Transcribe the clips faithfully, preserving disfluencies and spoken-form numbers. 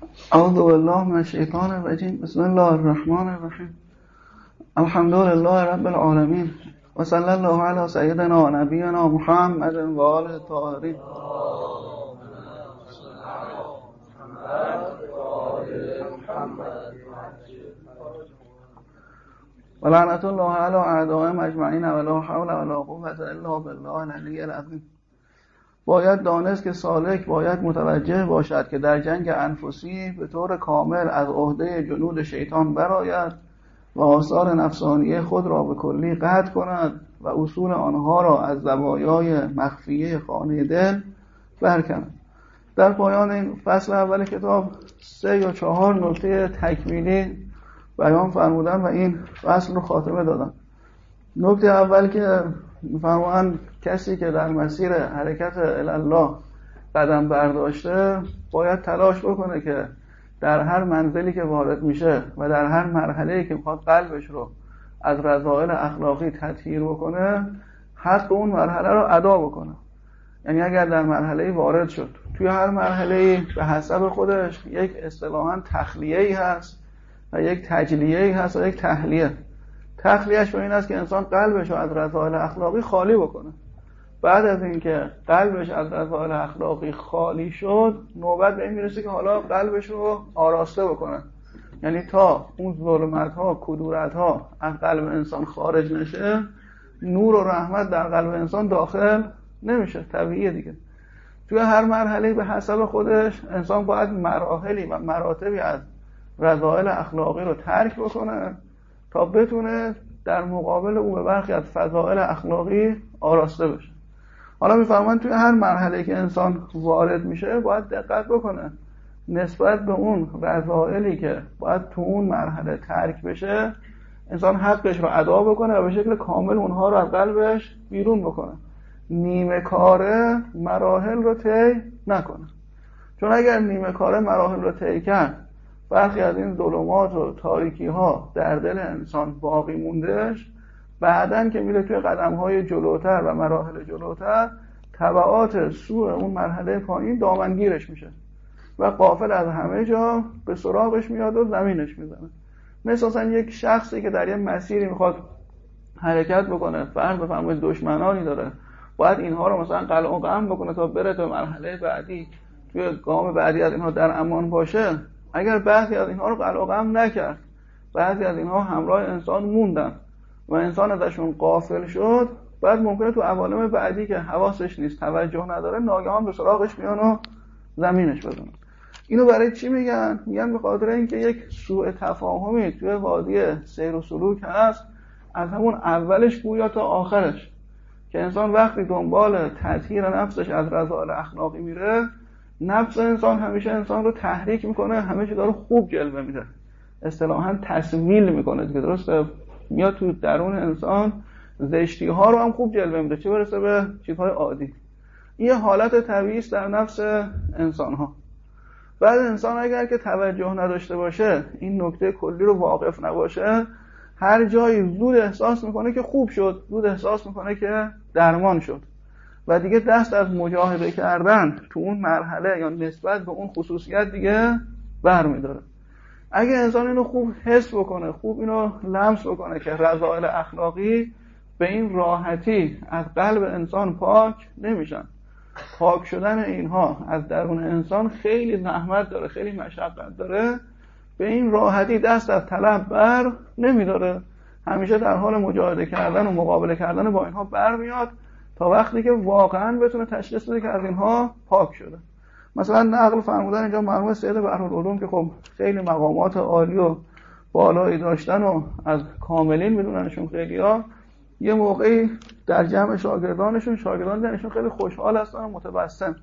اعوذ بالله من الشیطان الرجیم. بسم الله الرحمن الرحیم. الحمد لله رب العالمین و صلی الله علی سیدنا و نبینا محمد و آله الطاهرین. و لعنت الله علی اعدائهم اجمعین و لا حول ولا قوة الا بالله العلی العظیم. باید دانست که سالک باید متوجه باشد که در جنگ انفسی به طور کامل از عهده جنود شیطان برآید و آثار نفسانیه خود را به کلی قطع کند و اصول آنها را از زوایای مخفیه خانه دل برکند. در پایان این فصل اول کتاب سه یا چهار نکته تکمیلی بیان فرمودن و این فصل رو خاتمه دادن. نکته اول که می‌فرمایند کسی که در مسیر حرکت الی الله قدم برداشته باید تلاش بکنه که در هر منزلی که وارد میشه و در هر مرحله‌ای که میخواد قلبش رو از رذائل اخلاقی تطهیر بکنه حق اون مرحله رو ادا بکنه. یعنی اگر در مرحله‌ای وارد شد، توی هر مرحله‌ای به حسب خودش یک اصطلاحاً تخلیه‌ای هست و یک تجلیه‌ای هست و یک تحلیه. تخلیهش به این است که انسان قلبش رو از رذائل اخلاقی خالی بکنه. بعد از اینکه قلبش از رذائل اخلاقی خالی شد، نوبت به این میرسه که حالا قلبش رو آراسته بکنه. یعنی تا اون ظلمت‌ها، کدورت‌ها از قلب انسان خارج نشه، نور و رحمت در قلب انسان داخل نمیشه. طبیعیه دیگه. توی هر مرحله به حسب خودش انسان باید مراحلی و مراتبی از رذائل اخلاقی رو ترک بکنه تا بتونه در مقابل او به برخی از فضائل اخلاقی آراسته بشه. حالا میفهمن توی هر مرحله که انسان وارد میشه باید دقت بکنه نسبت به اون رذائلی که باید تو اون مرحله ترک بشه انسان حقش رو ادا بکنه و به شکل کامل اونها رو از قلبش بیرون بکنه. نیمه کاره مراحل رو طی نکنه. چون اگر نیمه کاره مراحل رو طی کرد برخی از این ظلمات و تاریکی ها در دل انسان باقی موندهش، بعدن که میره توی قدم های جلوتر و مراحل جلوتر تبعات سوء اون مرحله پایین دامنگیرش میشه و غافل از همه جا به سراغش میاد و زمینش میزنه. مثلا یک شخصی که در یه مسیری میخواد حرکت بکنه، فرض بفرمایید دشمنانی داره، باید اینها رو مثلا قلع و قم بکنه تا بره تا مرحله بعدی، توی گام بعدی از اینها در امان باشه. اگر بعضی از اینها رو قلع و قم نکرد، بعضی از اینها همراه انسان موندن و انسان ازشون غافل شد، بعد ممکنه تو عوالم بعدی که حواسش نیست، توجه نداره، ناگهان به سراغش میان و زمینش بزنن. اینو برای چی میگن؟ میگن به خاطر اینکه یک سوء تفاهمی توی وادی سیر و سلوک هست، از همون اولش گویا تا آخرش، که انسان وقتی دنبال تطهیر نفسش از رذائل اخلاقی میره، نفس انسان همیشه انسان رو تحریک میکنه، همیشه داره خوب جلوه میده، اصطلاحاً تسویل میکنه دیگه، درسته؟ میاد تو درون انسان زشتی ها رو هم خوب جلوه میده، چه برسه به چیزهای عادی. این حالت طبیعی است در نفس انسان ها. بعد انسان اگر که توجه نداشته باشه، این نکته کلی رو واقف نباشه، هر جایی زود احساس میکنه که خوب شد، زود احساس میکنه که درمان شد و دیگه دست از مجاهده کردن تو اون مرحله یا نسبت به اون خصوصیت دیگه برمی‌داره. اگه انسان اینو خوب حس بکنه، خوب اینو لمس بکنه که رذائل اخلاقی به این راحتی از قلب انسان پاک نمیشن. پاک شدن اینها از درون انسان خیلی زحمت داره، خیلی مشقت داره، به این راحتی دست از طلب بر نمیداره. همیشه در حال مجاهده کردن و مقابله کردن با اینها برمیاد تا وقتی که واقعا بتونه تشخیص بده که از اینها پاک شده. مثلا نقل فرمودن اینجا مرحوم سید بحرالعلوم که خب خیلی مقامات عالی و بالایی داشتن و از کاملین میدوننشون خیلیا، یه موقعی در جمع شاگردانشون شاگردان دیدنشون خیلی خوشحال هستن و متبسم.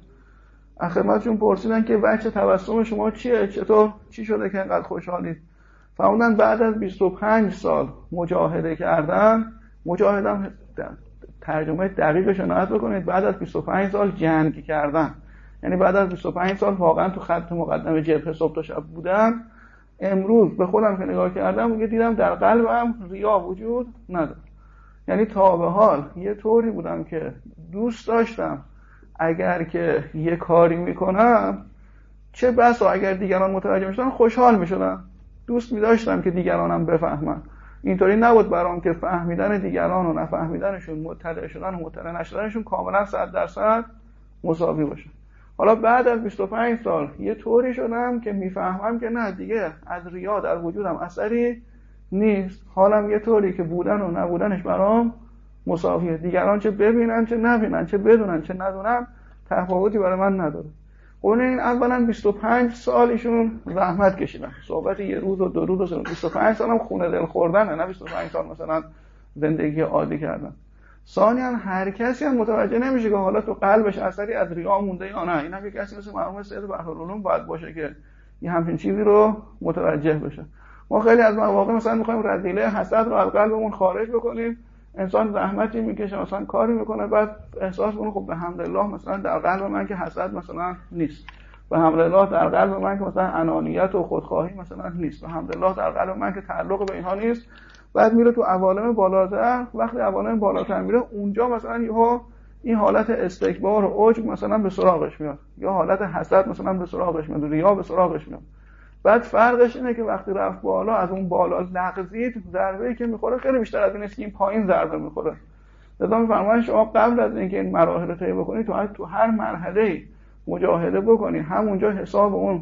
از خدمتشون پرسیدن که وجه تبسم شما چیه؟ چطور؟ چی شده که اینقدر خوشحالید؟ فرمودن بعد از بیست و پنج سال مجاهده کردن، مجاهدم ترجمه دقیقش رو نقد بکنید، بعد از بیست و پنج سال جنگ کردن، یعنی بعد از بیست و پنج سال واقعا تو خط مقدم جبهه صبح تا شب بودن، امروز به خودم که نگاه کردم میگه دیدم در قلبم ریا وجود نداره. یعنی تا به حال یه طوری بودم که دوست داشتم اگر که یه کاری میکنم چه بسا اگر دیگران متوجه میشدن خوشحال میشدن، دوست می‌داشتم که دیگرانم بفهمن. اینطوری نبود برام که فهمیدن دیگران و نفهمیدنشون، مطلع شدن و مطلع نشدنشون کاملا صد درصد مساوی باشه. حالا بعد از بیست و پنج سال یه طوری شدم که میفهمم که نه دیگه از ریا در وجودم اثری نیست، حالم یه طوری که بودن و نبودنش برام مساویه، دیگران چه ببینن چه نبینن، چه بدونن چه ندونن، تفاوتی برای من نداره. اون این اولا بیست و پنج سالشون زحمت کشیدن، صحبت یه روز و دو روز و بیست و پنج سالم خونه دل خوردن، نه بیست و پنج سال مثلا زندگی عادی کردن. ثانیاً هر کسی هم متوجه نمیشه که حالا تو قلبش اثری از ریا مونده یا نه. اینم یک کسی مثل مرحوم سید بحرالعلوم باید باشه که یه همچین چیزی رو متوجه بشه. ما خیلی از مواقع مثلا می‌خوایم رذیله حسد رو از قلبمون خارج بکنیم، انسان زحمتی میکشه مثلا کاری میکنه، بعد احساس کنه خب به حمدالله مثلا در قلب من که حسد مثلا نیست، به حمدالله در قلب من که مثلا انانیت و خودخواهی مثلا نیست، به حمدالله در قلب من که تعلق به اینها نیست. بعد میره تو عوالم بالاتر، وقتی عوالم بالاتر میره اونجا مثلا یهو این حالت استکبار و عجب مثلا به سراغش میاد، یا حالت حسد مثلا به سراغش میاد، ریا به سراغش میاد. بعد فرقش اینه که وقتی رفت بالا، از اون بالا لغزید، ضربه‌ای که میخوره خیلی بیشتر از این است که این پایین ضربه میخوره. لذا میفرمایند شما قبل از اینکه این مراحل رو طی بکنید تو تو هر مرحله مجاهده بکنید، همونجا حساب اون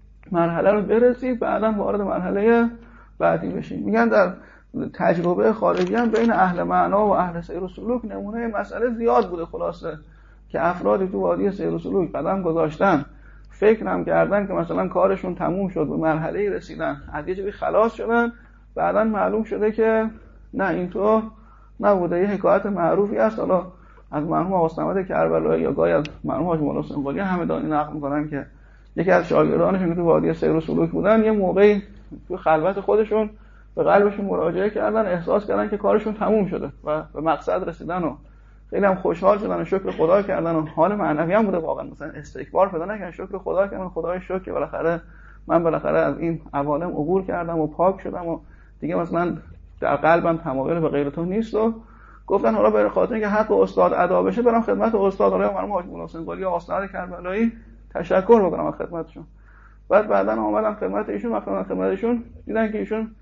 مرحله رو برسید، بعداً وارد مرحله بعدی بشید. میگن در تجربه خارجی هم بین اهل معنا و اهل سیر و سلوک نمونه مسئله زیاد بوده، خلاصه که افرادی تو وادی سیر و سلوک قدم گذاشتن، فکر هم کردن که مثلا کارشون تموم شد، به مرحله رسیدن، از یه چیزی خلاص شدن، بعداً معلوم شده که نه اینطور نبوده. یه حکایت معروفی هست، حالا از مرحوم آقا صمد کربلایی یا گاهی از مرحوم حاج مولا حسین قلی همدانی نقل می‌کنن که یکی از شاگردانشون که تو وادی سیر و سلوک بودن، یه موقعی تو خلوت خودشون به قلبشون مراجعه کردن، احساس کردن که کارشون تموم شده و به مقصد رسیدن و خیلی هم خوشحال شدن و شکر خدا کردن و حال معنوی هم بوده، واقعا مثلا استکبار پیدا نکردن، شکر خدا کردن، خدای شکر که بالاخره من بالاخره از این عوالم عبور کردم و پاک شدم و دیگه مثلا در قلبم تمایل به غیر تو نیست. و گفتن حالا به خاطر اینکه حق استاد ادا بشه برام خدمت استاد حالا مرحوم حاج مولا حسین قلی آقا صمد کربلایی تشکر بکنم از خدمتشون. بعد بعداً اومدم خدمت ایشون، وقتی خدمت ایشون دیدن که ایشون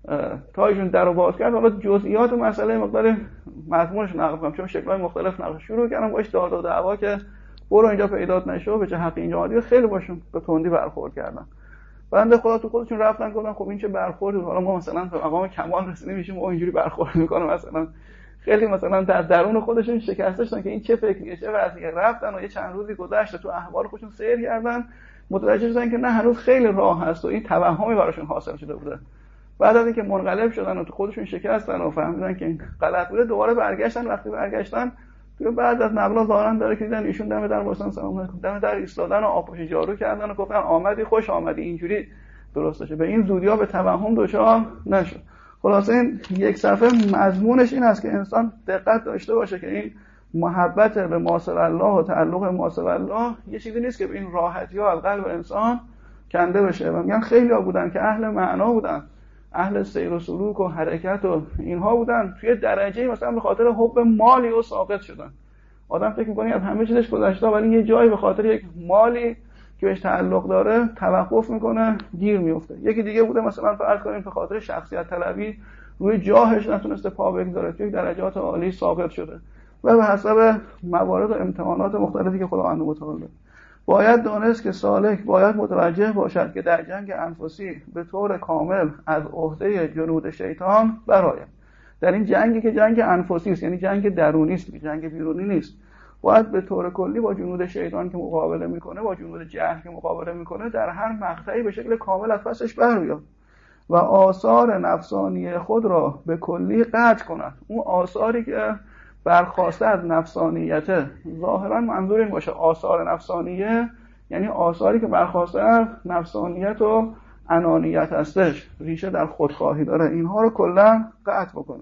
تا ایشون درو باز کرد، حالا جزئیات مسئله مقدار مضمونش نقل کنم، چون شکل‌های مختلف نقل شروع کردم باش داد و دعوا که برو اینجا پیدات نشو، به چه حق اینجا اومدی، خیلی باشون به تندی برخورد کردن. بنده خدا تو خودشون رفتن گفتن خب این چه برخوردی، حالا ما مثلا به مقام کمال رسیدیم میشیم ما اینجوری برخورد میکنه، مثلا خیلی مثلا در درون خودشون شکسته شدن که این چه فکریه چه وضعیه. رفتن و یه چند روزی گذشت تو احوال خودشون سیر کردن، متوجه شدن که نه هنوز خیلی راه هست و این توهمی براشون حاصل شده بوده. بعد از اینکه منقلب شدن و تو خودشون شکستن و فهمیدن که این غلط بوده، دوباره برگشتن. وقتی برگشتن تو بعد از نبلا ظاهرا داره که دیدن ایشون دم در واسن سلام علیکم دم در ایستادن و آبپاشی جارو کردن و گفتن آمدی خوش آمدی، اینجوری درست باشه، به این زودیا به توهم دچار نشد. خلاصه این یک صفحه مضمونش این است که انسان دقت داشته باشه که این محبت به ما سوی الله و تعلق ما سوی الله یه چیزی نیست که به این راحتی ها از قلب انسان کنده بشه. و میگن خیلی‌ها بودن که اهل معنا بودن، اهل سیر و سلوک و حرکت و اینها بودن، توی درجه مثلا به خاطر حب مالی و ساقط شدن. آدم فکر می‌کنه از همه چیزش گذشته، ولی یه جایی به خاطر یک مالی که بهش تعلق داره توقف میکنه، گیر میفته. یکی دیگه بوده مثلا فرض کنیم به خاطر شخصیت طلبی روی جاهش نتونسته پا بگذاره، توی درجات عالی ساقط شده و به حسب موارد و امتحانات مختلفی که خداوند متعال داده. باید دانست که سالک باید متوجه باشد که در جنگ انفسی به طور کامل از عهده جنود شیطان برآید. در این جنگی که جنگ انفسی است، یعنی جنگ درونی است، جنگ بیرونی نیست، باید به طور کلی با جنود شیطان که مقابله میکنه، با جنود جهل که مقابله میکنه، در هر مقطعی به شکل کامل از پسش بر بیاد و آثار نفسانی خود را به کلی قطع کند. اون آثاری که برخواسته از نفسانیت، ظاهرا منظور این باشه آثار نفسانیه یعنی آثاری که برخواسته از نفسانیت و انانیت هستش، ریشه در خودخواهی داره، اینها رو کلا قطع بکنه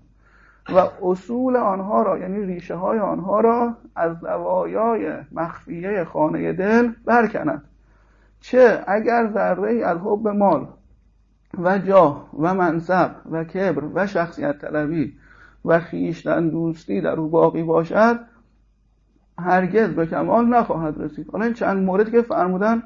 و اصول آنها را یعنی ریشه های آنها را از زوایای مخفیه خانه دل برکند. چه اگر ذره‌ای از حب مال و جاه و منصب و کبر و شخصیت طلبی و خویشتن دوستی در او باقی باشد، هرگز به کمال نخواهد رسید. حالا این چند مورد که فرمودن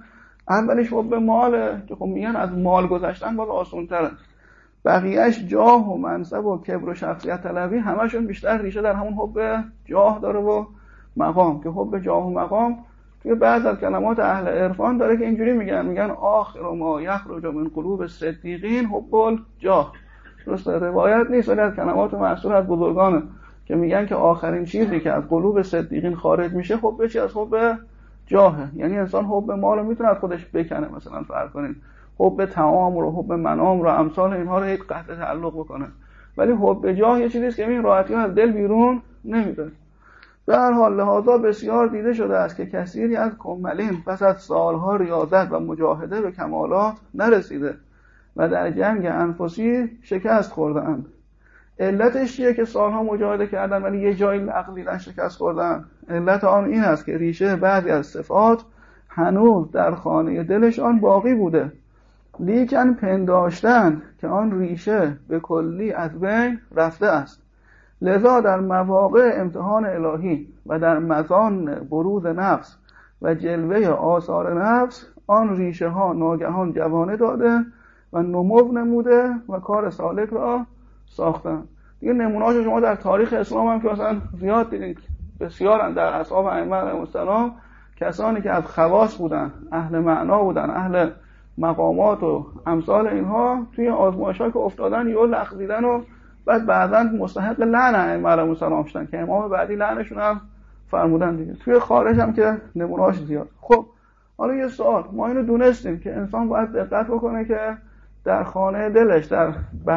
اولیش حب ماله که خب میگن از مال گذشتن باز آسان تره. بقیهش جاه و منصب و کبر و شخصیت طلبی همشون بیشتر ریشه در همون حب جاه داره و مقام، که حب جاه و مقام توی بعض از کلمات اهل عرفان داره که اینجوری میگن میگن آخر ما یخرج من قلوب الصدیقین حب الجاه. درسته؟ روایت نیست ولی از کلمات مأثور از بزرگانه که میگن که آخرین چیزی که از قلوب صدیقین خارج میشه حب چی؟ از حب جاهه. یعنی انسان حب مال رو میتونه از خودش بکنه، مثلا فرض کنین حب طعام رو، حب منام رو، امثال اینها رو یک قطع تعلق بکنه، ولی حب جاه یه چیزیست که این راحتی از دل بیرون نمیده. به هر حال لحاظا بسیار دیده شده است که کثیری از کمالین پس از سالها ریاضت و مجاهده به کمالات نرسیده و در جنگ انفسی شکست خوردند. علتش چیه که سالها مجاهده کردن ولی یه جایی لغزیدن شکست خوردن؟ علت آن این است که ریشه بعضی از صفات هنوز در خانه دلشان باقی بوده، لیکن پنداشتن که آن ریشه به کلی از بین رفته است. لذا در مواقع امتحان الهی و در مزان بروز نفس و جلوه آثار نفس آن ریشه ها ناگهان جوانه داده و نمو نموده و کار سالک را ساختن. دیگه نمونه‌هاش شما در تاریخ اسلام هم که مثلا زیاد دیدید، بسیارن در اصحاب ائمه علیهم السلام کسانی که از خواص بودن، اهل معنا بودن، اهل مقامات و امثال اینها توی آزمایش‌ها که افتادن یهو لغزیدن و بعد بعداً مستحق لعن ائمه علیهم السلام شدن که امام بعدی لعنشون هم فرمودن دیگه. توی خارج هم که نمونه‌هاش زیاد. خب حالا یه سوال، ما اینو دونستیم که انسان باید دقت بکنه که در خانه دلش، در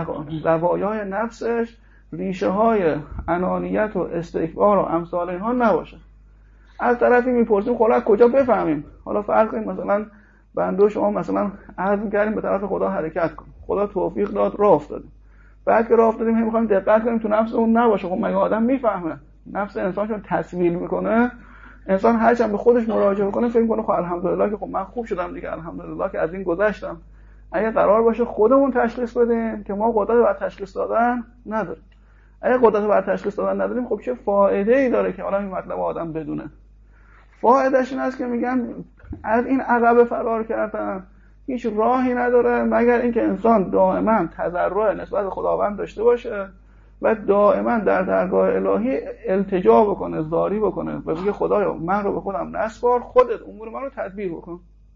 زوایای نفسش ریشه های انانیت و استکبار و امثال اینها نباشه. از طرفی میپرسیم خب از کجا بفهمیم؟ حالا فرض کنیم مثلا بنده شما مثلا عزم کردیم به طرف خدا حرکت کنیم، خدا توفیق داد راه افتادیم، بعد که راه افتادیم هم میخوایم دقت کنیم تو نفس اون نباشه. خب مگه آدم میفهمه؟ نفس انسان چون تصویل میکنه، انسان هر چند به خودش مراجعه کنه فکر کنه خب الحمدلله که خب من خوب شدم دیگه، الحمدلله که از این گذشتم. اگه قرار باشه خودمون تشخیص بدیم که ما قدرت بر تشخیص دادن نداریم، اگه قدرت بر تشخیص دادن نداریم خب چه فایده ای داره که حالا این مطلب آدم بدونه؟ فایدهش این است که میگن از این عقبه فرار کردن هیچ راهی نداره مگر اینکه انسان دائما تضرع نسبت به خداوند داشته باشه و دائما در درگاه الهی التجا بکنه، زاری بکنه و بگه خدایا من رو به خودم نسپار، خودت امور من رو تدبیر بکن.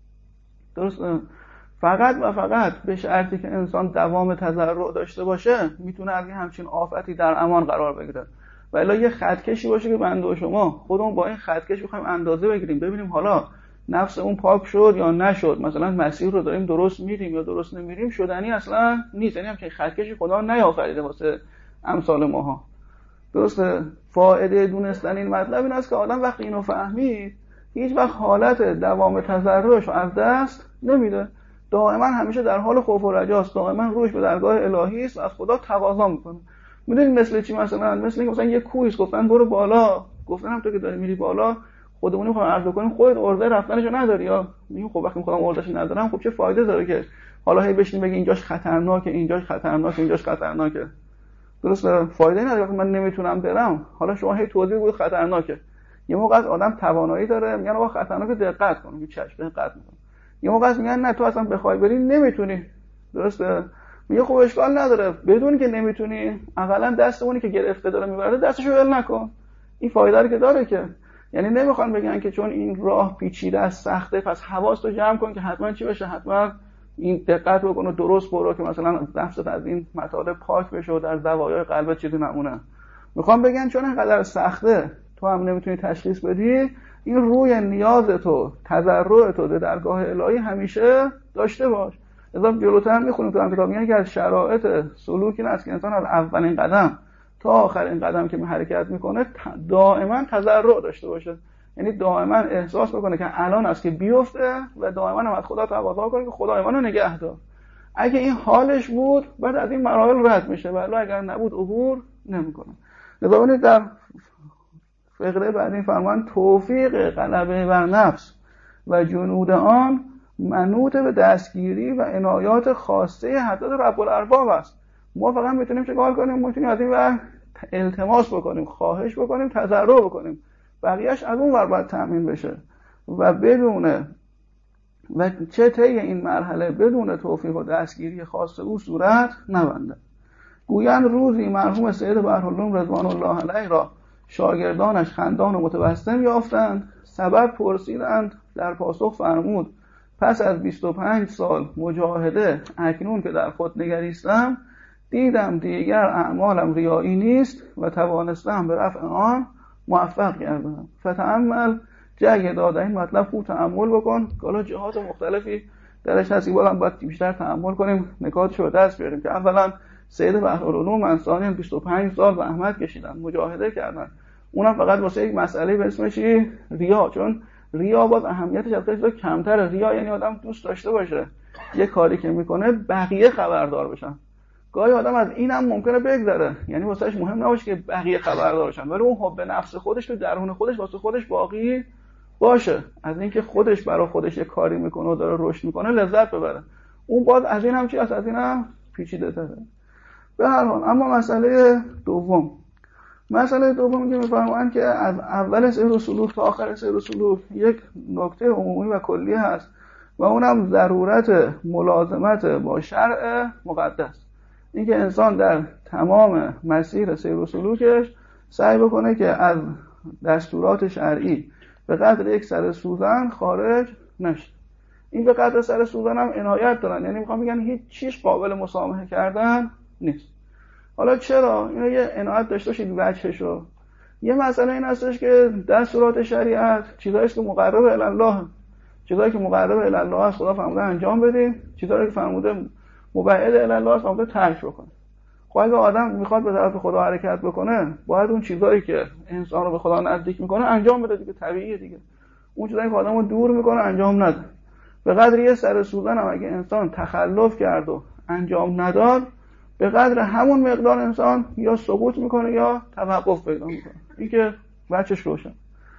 درسته؟ فقط و فقط به شرطی که انسان دوام تضرع داشته باشه میتونه از همچین آفتی در امان قرار بگیره. و الا یه خطکشی باشه که بنده و شما خودمون با این خطکش بخوایم اندازه بگیریم ببینیم حالا نفس اون پاک شد یا نشد، مثلا مسیر رو داریم درست میریم یا درست نمیریم، شدنی اصلا نیست. یعنی همچین خطکشی خدا نیافریده واسه امثال ماها. درسته؟ فایده دونستن این مطلب این است که آدم وقتی اینو فهمید هیچ وقت حالت دوام تضرعش رو از دست نمیده، دائما همیشه در حال خوف و رجاست، دائما روش به درگاه الهی است، از خدا تقاضا میکنه. میدونید مثل چی؟ مثلا مثل اینکه مثلا یه کوهی است، گفتن برو بالا، گفتن هم تو که داری میری بالا خودمون میخوام عرض کنیم خودت ارزه رفتنشو نداری، یا میگم خب وقتی میخوام ارزهش ندارم خب چه فایده داره که حالا هی بشین بگی اینجاش خطرناکه، اینجاش خطرناکه، اینجاش خطرناکه. درسته؟ فایده نداره. وقتی من نمیتونم برم، حالا شما هی توضیح بدید خطرناکه. یه موقع از آدم توانایی داره میگن آقا خطرناکه دقت کن، میگه چشم دقت میکنم. یه موقع میگن نه تو اصلا بخوای بری نمیتونی. درسته؟ میگه خب اشکال نداره، بدون که نمیتونی اقلا دستمونی که گرفته داره میبره دستشو ول نکن. این فایده رو که داره که یعنی نمیخوان بگن که چون این راه پیچیده است سخته پس حواستو جمع کن که حتما چی بشه، حتما این دقت بکن و درست برو که مثلا نفست از این مطالب پاک بشه و در زوایای قلبت چیزی نمونه. میخوام بگن چون اینقدر سخته تو هم نمیتونی تشخیص بدی، این روی نیازتو، تضرعتو در درگاه الهی همیشه داشته باش. لذا جلوتر هم میخونیم تو هم کتاب میگن که از شرایط سلوک این است که انسان از اولین قدم تا آخرین قدم که حرکت میکنه دائما تضرع داشته باشه، یعنی دائما احساس بکنه که الان است که بیفته و دائما هم از خدا تقاضا کنه که خدای منو نگه دار. اگه این حالش بود بعد از این مراحل رد میشه، ولی اگر نبود عبور نمیکنه. لذا ببینید در فقره بعدی فرمان توفیق غلبه بر نفس و جنود آن منوط به دستگیری و عنایات خاصه حضرت رب الارباب است. ما فقط میتونیم چیکار کنیم؟ میتونیم از این ور التماس بکنیم، خواهش بکنیم، تضرع بکنیم، بقیه‌اش از اون ور باید تامین بشه و بدون و چه طی این مرحله بدون توفیق و دستگیری خاص او صورت نبندد. گویند روزی مرحوم سید بحرالعلوم رضوان الله علیه را شاگردانش خندان و متبسم یافتند. سبب پرسیدند، در پاسخ فرمود پس از بیست و پنج سال مجاهده اکنون که در خود نگریستم دیدم دیگر اعمالم ریایی نیست و توانستم به رفع آن موفق گردم. فتأمل جای داده این مطلب خوب تأمل بکن. حالا جهات مختلفی درش هست، بالا هم باید بیشتر تأمل کنیم، نکاتش رو دست بیاریم که اولا سید بحرالعلوم انصاری بیست و پنج سال زحمت کشیدن، مجاهده کردن، اونم فقط واسه یک مسئله به اسمش ریا، چون ریا باز اهمیتش از خیلی کمتره. ریا یعنی آدم دوست داشته باشه یه کاری که میکنه بقیه خبردار بشن. گاهی آدم از اینم ممکنه بگذره، یعنی واسهش مهم نباشه که بقیه خبردار بشن، ولی اون حب نفس خودش تو درون خودش واسه خودش باقی باشه، از اینکه خودش برای خودش یه کاری میکنه و داره رشد میکنه لذت ببره. اون باز از این هم چی هست، از این هم پیچیده تره. به هر حال اما مسئله دوم مسئله دوم که میفرمایند که از اول سیر و سلوک تا آخر سیر و سلوک یک نکته عمومی و کلی هست و اونم ضرورت ملازمت با شرع مقدس. اینکه انسان در تمام مسیر سیر و سلوکش سعی بکنه که از دستورات شرعی به قدر یک سر سوزن خارج نشه. این به قدر سر سوزن هم عنایت دارن، یعنی میخوام بگن هیچ چیز قابل مسامحه کردن نیست. حالا چرا؟ اینا یه عنایت داشته باشید وجهشو. یه مسئله این هستش که دستورات شریعت چیزایی که مقرب الی الله، چیزایی که مقرب الی الله است خدا فرموده انجام بدین، چیزایی که فرموده مبعد الی الله است فرموده ترک بکنه. خب اگه آدم میخواد به طرف خدا حرکت بکنه باید اون چیزایی که انسان رو به خدا نزدیک میکنه انجام بده دیگه، طبیعیه دیگه. اون چیزایی که آدمو دور میکنه انجام نده. به قدر یه سر سوزن هم اگه انسان تخلف کرد و انجام نداد، به قدر همون مقدار انسان یا سقوط میکنه یا توقف پیدا میکنه. این که بچش روشن.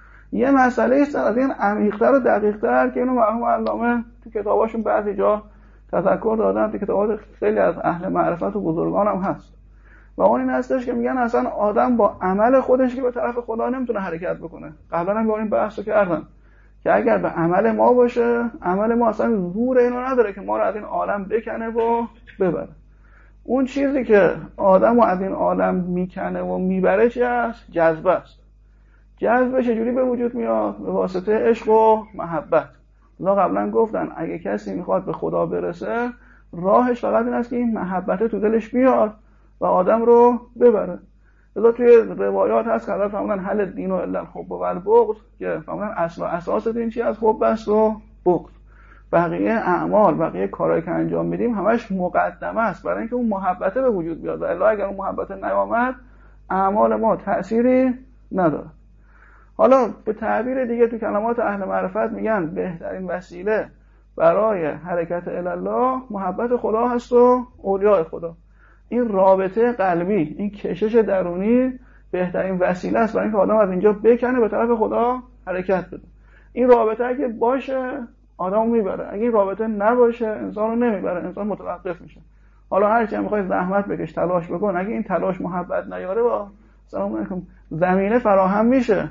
یه مسئله است از این عمیق‌تر و دقیق‌تر که اینو مرحوم علامه تو کتاباشون بعضی جا تذکر دادن، تو کتابات خیلی از اهل معرفت و بزرگان هم هست، و اون این هستش که میگن اصلا آدم با عمل خودش که به طرف خدا نمیتونه حرکت بکنه. قبلا هم با این بحثو کردن که اگر به عمل ما باشه، عمل ما اصلا زور اینو نداره که ما رو از این عالم بکنه و ببره. اون چیزی که آدمو از این عالم میکنه و میبره چی است؟ جذبه است. جذبه چجوری به وجود میاد؟ به واسطه عشق و محبت. اونا قبلا گفتن اگه کسی میخواد به خدا برسه راهش فقط این است که این محبت تو دلش بیاد و آدم رو ببره. لذا توی روایات هست که حضرت فرمودن حل دین و الا الحب و البغض، که فرمودن اصل و اساس دین چی است؟ حب است و بغض. بقیه اعمال، بقیه کارهایی که انجام میدیم همش مقدمه است برای اینکه اون محبت به وجود بیاد، و الا اگر اون محبت نیامد اعمال ما تأثیری نداره. حالا به تعبیر دیگه تو کلمات اهل معرفت میگن بهترین وسیله برای حرکت الی الله محبت خدا هست و اولیاء خدا. این رابطه قلبی، این کشش درونی بهترین وسیله است برای اینکه آدم از اینجا بکنه به طرف خدا حرکت بده. این رابطه اگه باشه آدمو میبره، اگه این رابطه نباشه انسان رو نمیبره، انسان متوقف میشه. حالا هر چی میخوای زحمت بکش، تلاش بکن، اگه این تلاش محبت نیاره با سلام علیکم زمینه فراهم میشه،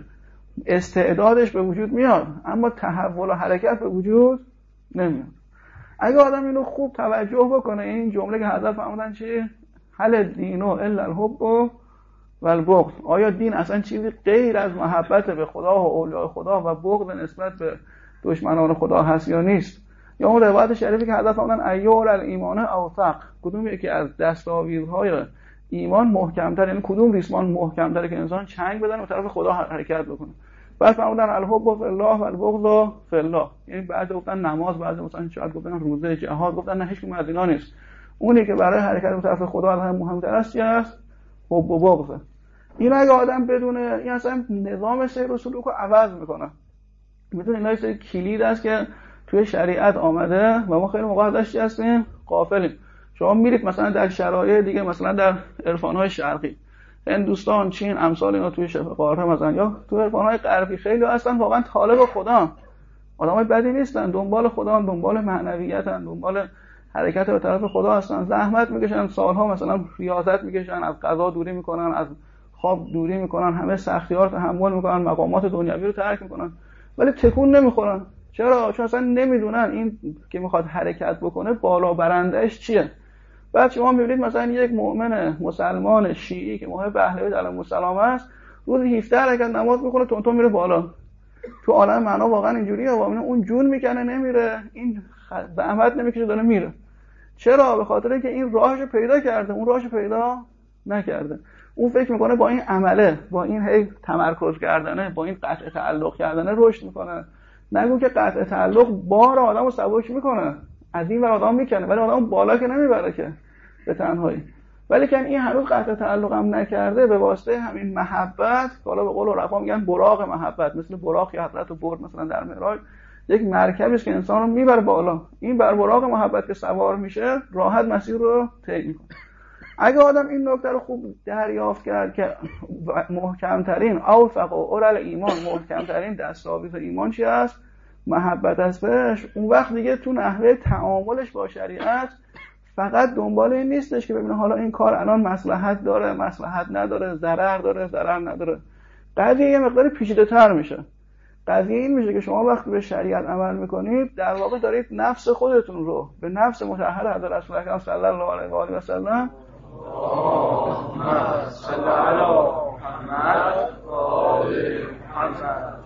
استعدادش به وجود میاد، اما تحول و حرکت به وجود نمیاد. اگه آدم اینو خوب توجه بکنه، این جمله که حضرت فرمودن چی؟ حل دینو الا الحب و البغض. آیا دین اصلا چیزی غیر از محبت به خدا و اولیاء خدا و بغض نسبت به دشمنان خدا هست یا نیست؟ یا اون روایت شریفی که حضرت فرمودن ایور الایمان اوثق، کدوم یکی از دستاویزهای ایمان محکم‌تر، یعنی کدوم ریسمان محکم‌تره که انسان چنگ بدن و طرف خدا حرکت بکنه. بعد فرمودن الحب فی الله و البغض فی الله، یعنی بعد گفتن نماز، بعد مثلا شاید گفتن روزه، جهاد، گفتن نه هیچ کدوم از اینا نیست. اونی که برای حرکت به طرف خدا از همه مهمتر است چی است؟ حب و بغض. این اگه آدم بدونه، این اصلا نظام سیر و سلوک رو عوض میکنه. میدونید اینا یه کلید است که توی شریعت آمده و ما خیلی موقع ازش چی هستیم؟ غافلیم. شما میرید مثلا در شرایط دیگه، مثلا در عرفان‌های شرقی، هندوستان، چین، امثال اینا توی شبه قاره مثلا، یا تو عرفان‌های غربی خیلی هستن واقعا طالب خدا، آدمای بدی نیستن، دنبال خدا، دنبال معنویتن، دنبال حرکت به طرف خدا هستن، زحمت میکشن، سالها مثلا ریاضت میکشن، از غذا دوری میکنن، از خواب دوری میکنن، همه سختی‌ها رو تحمل میکنن، مقامات دنیوی رو ترک میکنن، ولی تکون نمیخورن. چرا؟ چون اصلا نمیدونن این که میخواد حرکت بکنه بالا برندهش چیه. بعد شما میبینید مثلا یک مؤمن مسلمان شیعی که محب اهل بیت علیهم السلام است، روزی هفده رکعت نماز میخونه، تون تون میره بالا. تو عالم معنا واقعا اینجوریه، واقعا اون جون میکنه نمیره، این زحمت نمیکشه داره میره. چرا؟ به خاطر اینکه این راهشو پیدا کرده، اون راهشو پیدا نکرده. اون فکر میکنه با این عمله، با این هی تمرکز کردنه، با این قطع تعلق کردنه رشد میکنه. نگو که قطع تعلق بار آدمو سبک میکنه، از این ور آدم میکنه، ولی آدم بالا که نمیبره که به تنهایی. ولی که این هنوز قطع تعلق هم نکرده، به واسطه همین محبت، حالا به قول عرفا میگن براق محبت، مثل براقی حضرت رو برد مثلا در معراج، یک مرکبی است که انسان رو میبره بالا. این بر براق محبت که سوار میشه، راحت مسیر رو طی میکنه. اگه آدم این نکته رو خوب دریافت کرد که محکمترین اوفق و اورل ایمان، محکمترین دستاویز ایمان چی است؟ محبت هستش. اون وقت دیگه تو نحوه تعاملش با شریعت فقط دنبال این نیستش که ببینه حالا این کار الان مصلحت داره، مصلحت نداره، ضرر داره، ضرر نداره. قضیه یه مقدار پیچیده‌تر میشه. قضیه این میشه که شما وقتی به شریعت عمل میکنید، در واقع دارید نفس خودتون رو به نفس مطهر حضرت رسول الله صلی الله علیه و آله و سلم اللهم صل علی محمد و آل محمد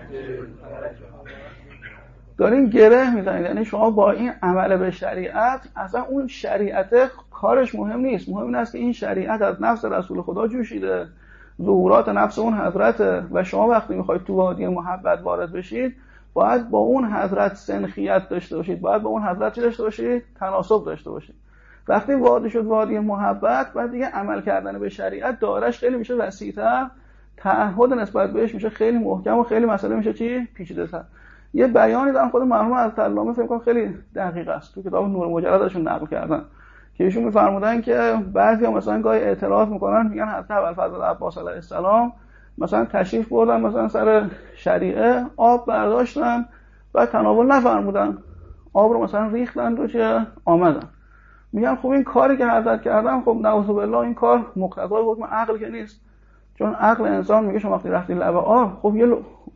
دارین گره میزنید. یعنی شما با این عمل به شریعت، اصلا اون شریعت کارش مهم نیست، مهم این است که این شریعت از نفس رسول خدا جوشیده، ظهورات نفس اون حضرته، و شما وقتی میخواید تو وادی محبت وارد بشید، باید با اون حضرت سنخیت داشته باشید، باید با اون حضرت چی داشته باشید؟ تناسب داشته باشید. وقتی وادی شد وادی محبت، بعد دیگه عمل کردن به شریعت دارش خیلی میشه وسیع‌تر، تعهد نسبت بهش میشه خیلی محکم و خیلی مسئله میشه چی؟ پیچیده‌تر. یه بیانی دارم خود مرحوم از علامه فکر کنم خیلی دقیق است، تو کتاب نور مجردشون نقل کردن که ایشون میفرمودن که بعضیا مثلا گاهی اعتراض میکنن، میگن حضرت ابوالفضل عباس علیه السلام مثلا تشریف بردن مثلا سر شریعه، آب برداشتن و تناول نفرمودن، آب رو مثلا ریختن رو چه آمدن. میگن خب این کاری که حضرت کردن، خب نعوذ بالله این کار مقتضای حکم عقل که نیست، چون عقل انسان میگه شما وقتی رفتی لب آب، خب یه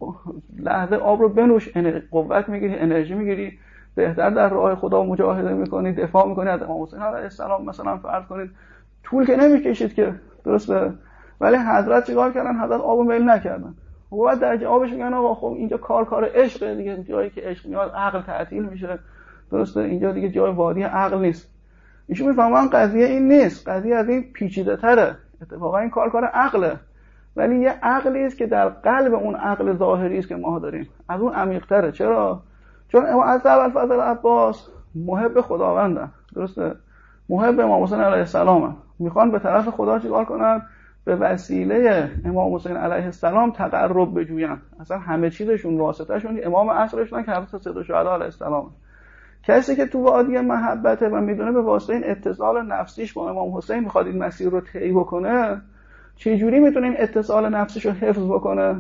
لحظه آب رو بنوش، قوت میگیری، انرژی میگیری، بهتر در راه خدا مجاهده میکنی، دفاع میکنی از امام حسین علیه السلام مثلا فرض کنید، طول که نمیکشید که، درسته؟ ولی حضرت چیکار کردن؟ حضرت آبو میل نکردن. و بعد در جوابش میگن آقا خب اینجا کار کار عشقه دیگه، جایی که عشق میاد عقل تعطیل میشه، درسته؟ اینجا دیگه جای وادی عقل نیست. ایشون میفهمن قضیه این نیست، قضیه از این پیچیده تره. اتفاقا این کار کار عقله، ولی یه عقلی است که در قلب اون عقل ظاهری است که ما داریم، از اون عمیق تره. چرا؟ چون از ابوالفضل عباس محب خداوندن، درسته؟ محب امام حسین علیه السلام، میخوان به طرف خدا چیکار کنن؟ به وسیله امام حسین علیه السلام تقرب بجوین. اصلا همه چیزشون واسطهشون امام عصرشون که حضرت سید الشهدا علیه السلام. کسی که تو وادی محبته و میدونه به واسطه این اتصال نفسیش با امام حسین میخواد این مسیر رو طی بکنه، چه جوری میتونه این اتصال نفسیش رو حفظ بکنه؟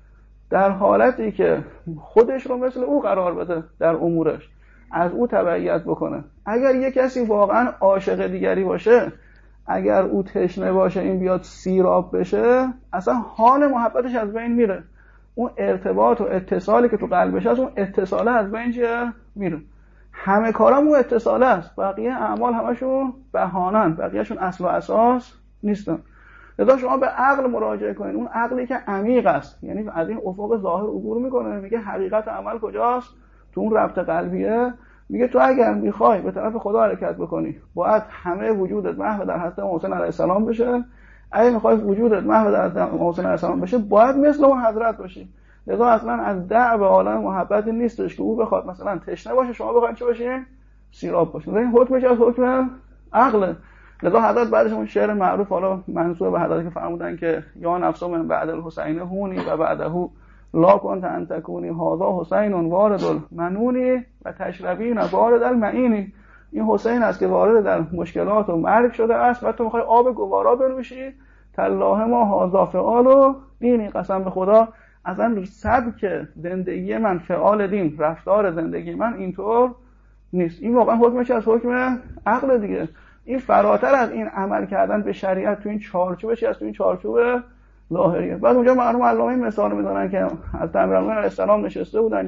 در حالتی که خودش رو مثل او قرار بده در امورش، از او تبعیت بکنه. اگر یک کسی واقعا عاشق دیگری باشه، اگر او تشنه باشه این بیاد سیراب بشه، اصلا حال محبتش از بین میره. اون ارتباط و اتصالی که تو قلبش هست، اون اتصاله از بین چیه؟ میره. همه کارام اون اتصاله است، بقیه اعمال همشون بهانن، بقیهشون اصل و اساس نیستن. لذا شما به عقل مراجعه کنید، اون عقلی که عمیق است، یعنی از این افق ظاهر عبور میکنه، میگه حقیقت عمل کجاست؟ تو اون ربط قلبیه. میگه تو اگر میخوای به طرف خدا حرکت بکنی، باید همه وجودت محو در حضرت امام حسین علیه السلام بشه. اگه میخوای وجودت محو در حضرت امام حسین علیه السلام بشه، باید مثل اون حضرت باشی. لذا اصلا از دعو عالم محبت نیستش که او بخواد مثلا تشنه باشه، شما بخواید چه باشین؟ سیراب باشین. این حکمش از حکم عقله. لذا حضرت بعدش اون شعر معروف حالا منسوب به حضرت که فرمودن که یا نفس من بعد الحسین هونی و بعده لا کنت ان تکونی هذا حسین وارد المنونی و تشربین وارد المعینی. این حسین است که وارد در مشکلات و مرگ شده است و تو میخوای آب گوارا بنوشی. تالله ما هذا فعال و دینی، قسم به خدا اصلا سبک زندگی من، فعال دین، رفتار زندگی من اینطور نیست. این واقعا حکمش از حکم عقل دیگه. این فراتر از این عمل کردن به شریعت تو این چارچوبش از تو این چارچوب ظاهریه. بعد اونجا مرحوم علامه مثال میزنن که از امیرالمومنین علیه السلام نشسته بودن، یک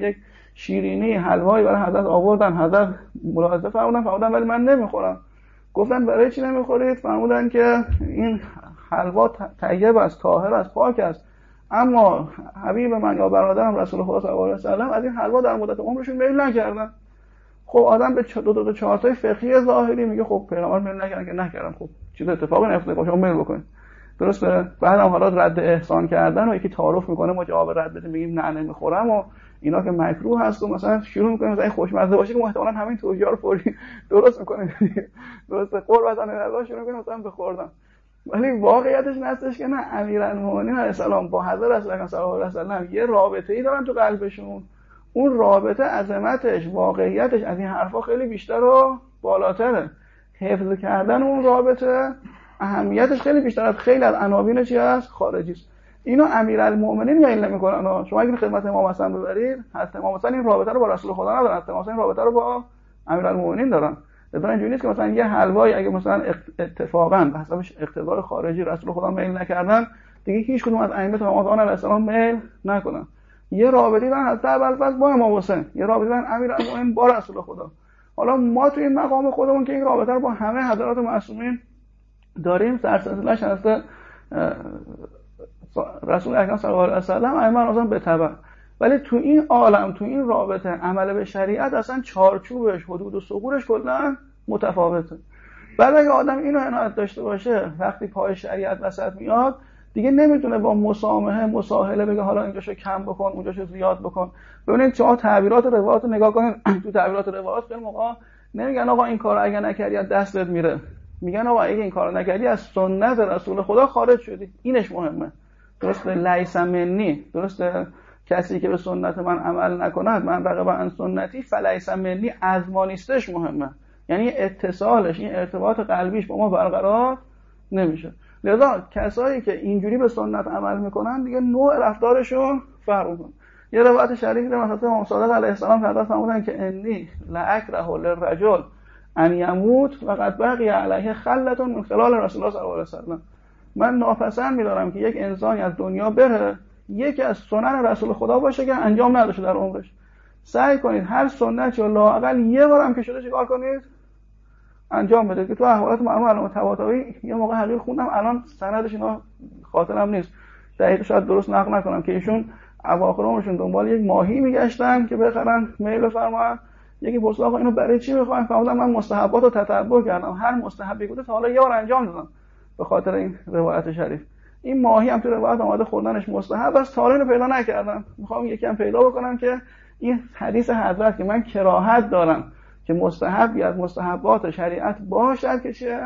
شیرینی حلوایی برای حضرت آوردن، حضرت ملاحظه فرمودن فرمودن ولی من نمیخورم. گفتن برای چی نمیخورید؟ فرمودن که این حلوا طیب است، طاهر است، پاک است، اما حبیب من یا برادرم رسول خدا صلی الله علیه و سلم از این حلوا در مدت عمرشون میل نکردن. خب آدم به دو دو تا چهار تای فقهی ظاهری میگه خب پیغمبر میل نکردن که نکردم، خب چیز اتفاقی نیفتاده باشه میل بکنید. درسته؟ بعدم حالا رد احسان کردن و یکی تعارف میکنه ما جواب رد بدیم میگیم نه نمیخورم و اینا که مکروه هست و مثلا شروع میکنه مثلا خوشمزه باشه که احتمالاً همین توجیه رو فوری درست میکنه. درسته؟ قربت الله شروع میکنه مثلا بخوردن. ولی واقعیتش نستش که نه، امیرالمومنین علیه السلام با حضرت رسول الله صلی الله علیه و سلم یه رابطه‌ای دارن تو قلبشون. اون رابطه عظمتش، واقعیتش از این حرفا خیلی بیشتر و بالاتره. حفظ کردن اون رابطه اهمیتش خیلی بیشتر از خیلی از عناوین چی هست خارجی است. اینو امیرالمومنین میل نمیکنن. شما اگه خدمت امام حسن ببرید، حضرت امام حسن این رابطه رو با رسول خدا ندارن، حضرت امام حسن این رابطه رو با امیرالمومنین دارن. لذا اینجوری نیست که مثلا یه حلوایی اگه مثلا اتفاقا به حساب اقتدار خارجی رسول خدا میل نکردن، دیگه هیچ کدوم از ائمه امام علیه السلام میل نکنن. یه رابطه‌ای دارن حضرت ابوالفضل با امام حسین، یه رابطه‌ای دارن امیرالمومنین با رسول خدا. حالا ما توی این مقام خودمون که این رابطه رو با همه حضرات معصومین داریم، سرسلسله‌اش هست رسول اکرم صلی الله علیه و سلم ائمه اصلا به تبع. ولی تو این عالم، تو این رابطه عمل به شریعت اصلا چارچوبش، حدود و ثغورش کلا متفاوته. بعد اگه آدم اینو عنایت داشته باشه، وقتی پای شریعت وسط میاد دیگه نمیتونه با مسامحه مساهله بگه حالا اینجاشو کم بکن اونجاشو زیاد بکن. ببینید شما تعبیرات روایات رو نگاه کنید، تو تعبیرات روایات خیلی موقع نمیگن آقا این کارو اگه نکردی دستت میره، میگن آقا اگه این کارو نکردی از سنت رسول خدا خارج شدی. اینش مهمه. درسته؟ لیس منی، درسته؟ کسی که به سنت من عمل نکند من رغب عن سنتی فلیس منی، از ما نیستش مهمه. یعنی اتصالش، این ارتباط قلبیش با ما برقرار نمیشه. لذا کسایی که اینجوری به سنت عمل میکنن دیگه نوع رفتارشون فرق میکنه. یه روایت شریف در حضرت امام صادق علیه السلام فرمودن فرمودن که انی لاکره للرجل ان یموت و قد بقی علیه خلة من خلال رسول الله صلی الله علیه و سلم. من ناپسند می‌دارم که یک انسانی از دنیا بره یکی از سنن رسول خدا باشه که انجام نداشه در عمرش. سعی کنید هر سنتی رو لااقل یه بارم که شده چیکار کنید انجام بده. که تو احوالات معلوم علامت طباطبایی یه موقع حقیق خوندم، الان سندش اینا خاطرم نیست، دقیق شاید درست نقل نکنم، که ایشون اواخر عمرشون دنبال یک ماهی میگشتن که بخرن، میل بفرمایید. یکی پرسید آقا اینو برای چی میخواین؟ فرمودن من مستحبات رو تتبع کردم، هر مستحبی بوده تا حالا یه بار انجام دادم به خاطر این روایت شریف. این ماهی هم تو روایت اومده خوردنش مستحب است، تا حالا پیدا نکردم. میخوام یکی هم پیدا بکنم که این حدیث حضرت که من کراهت دارم که مستحبی از مستحبات شریعت باشد که چیه؟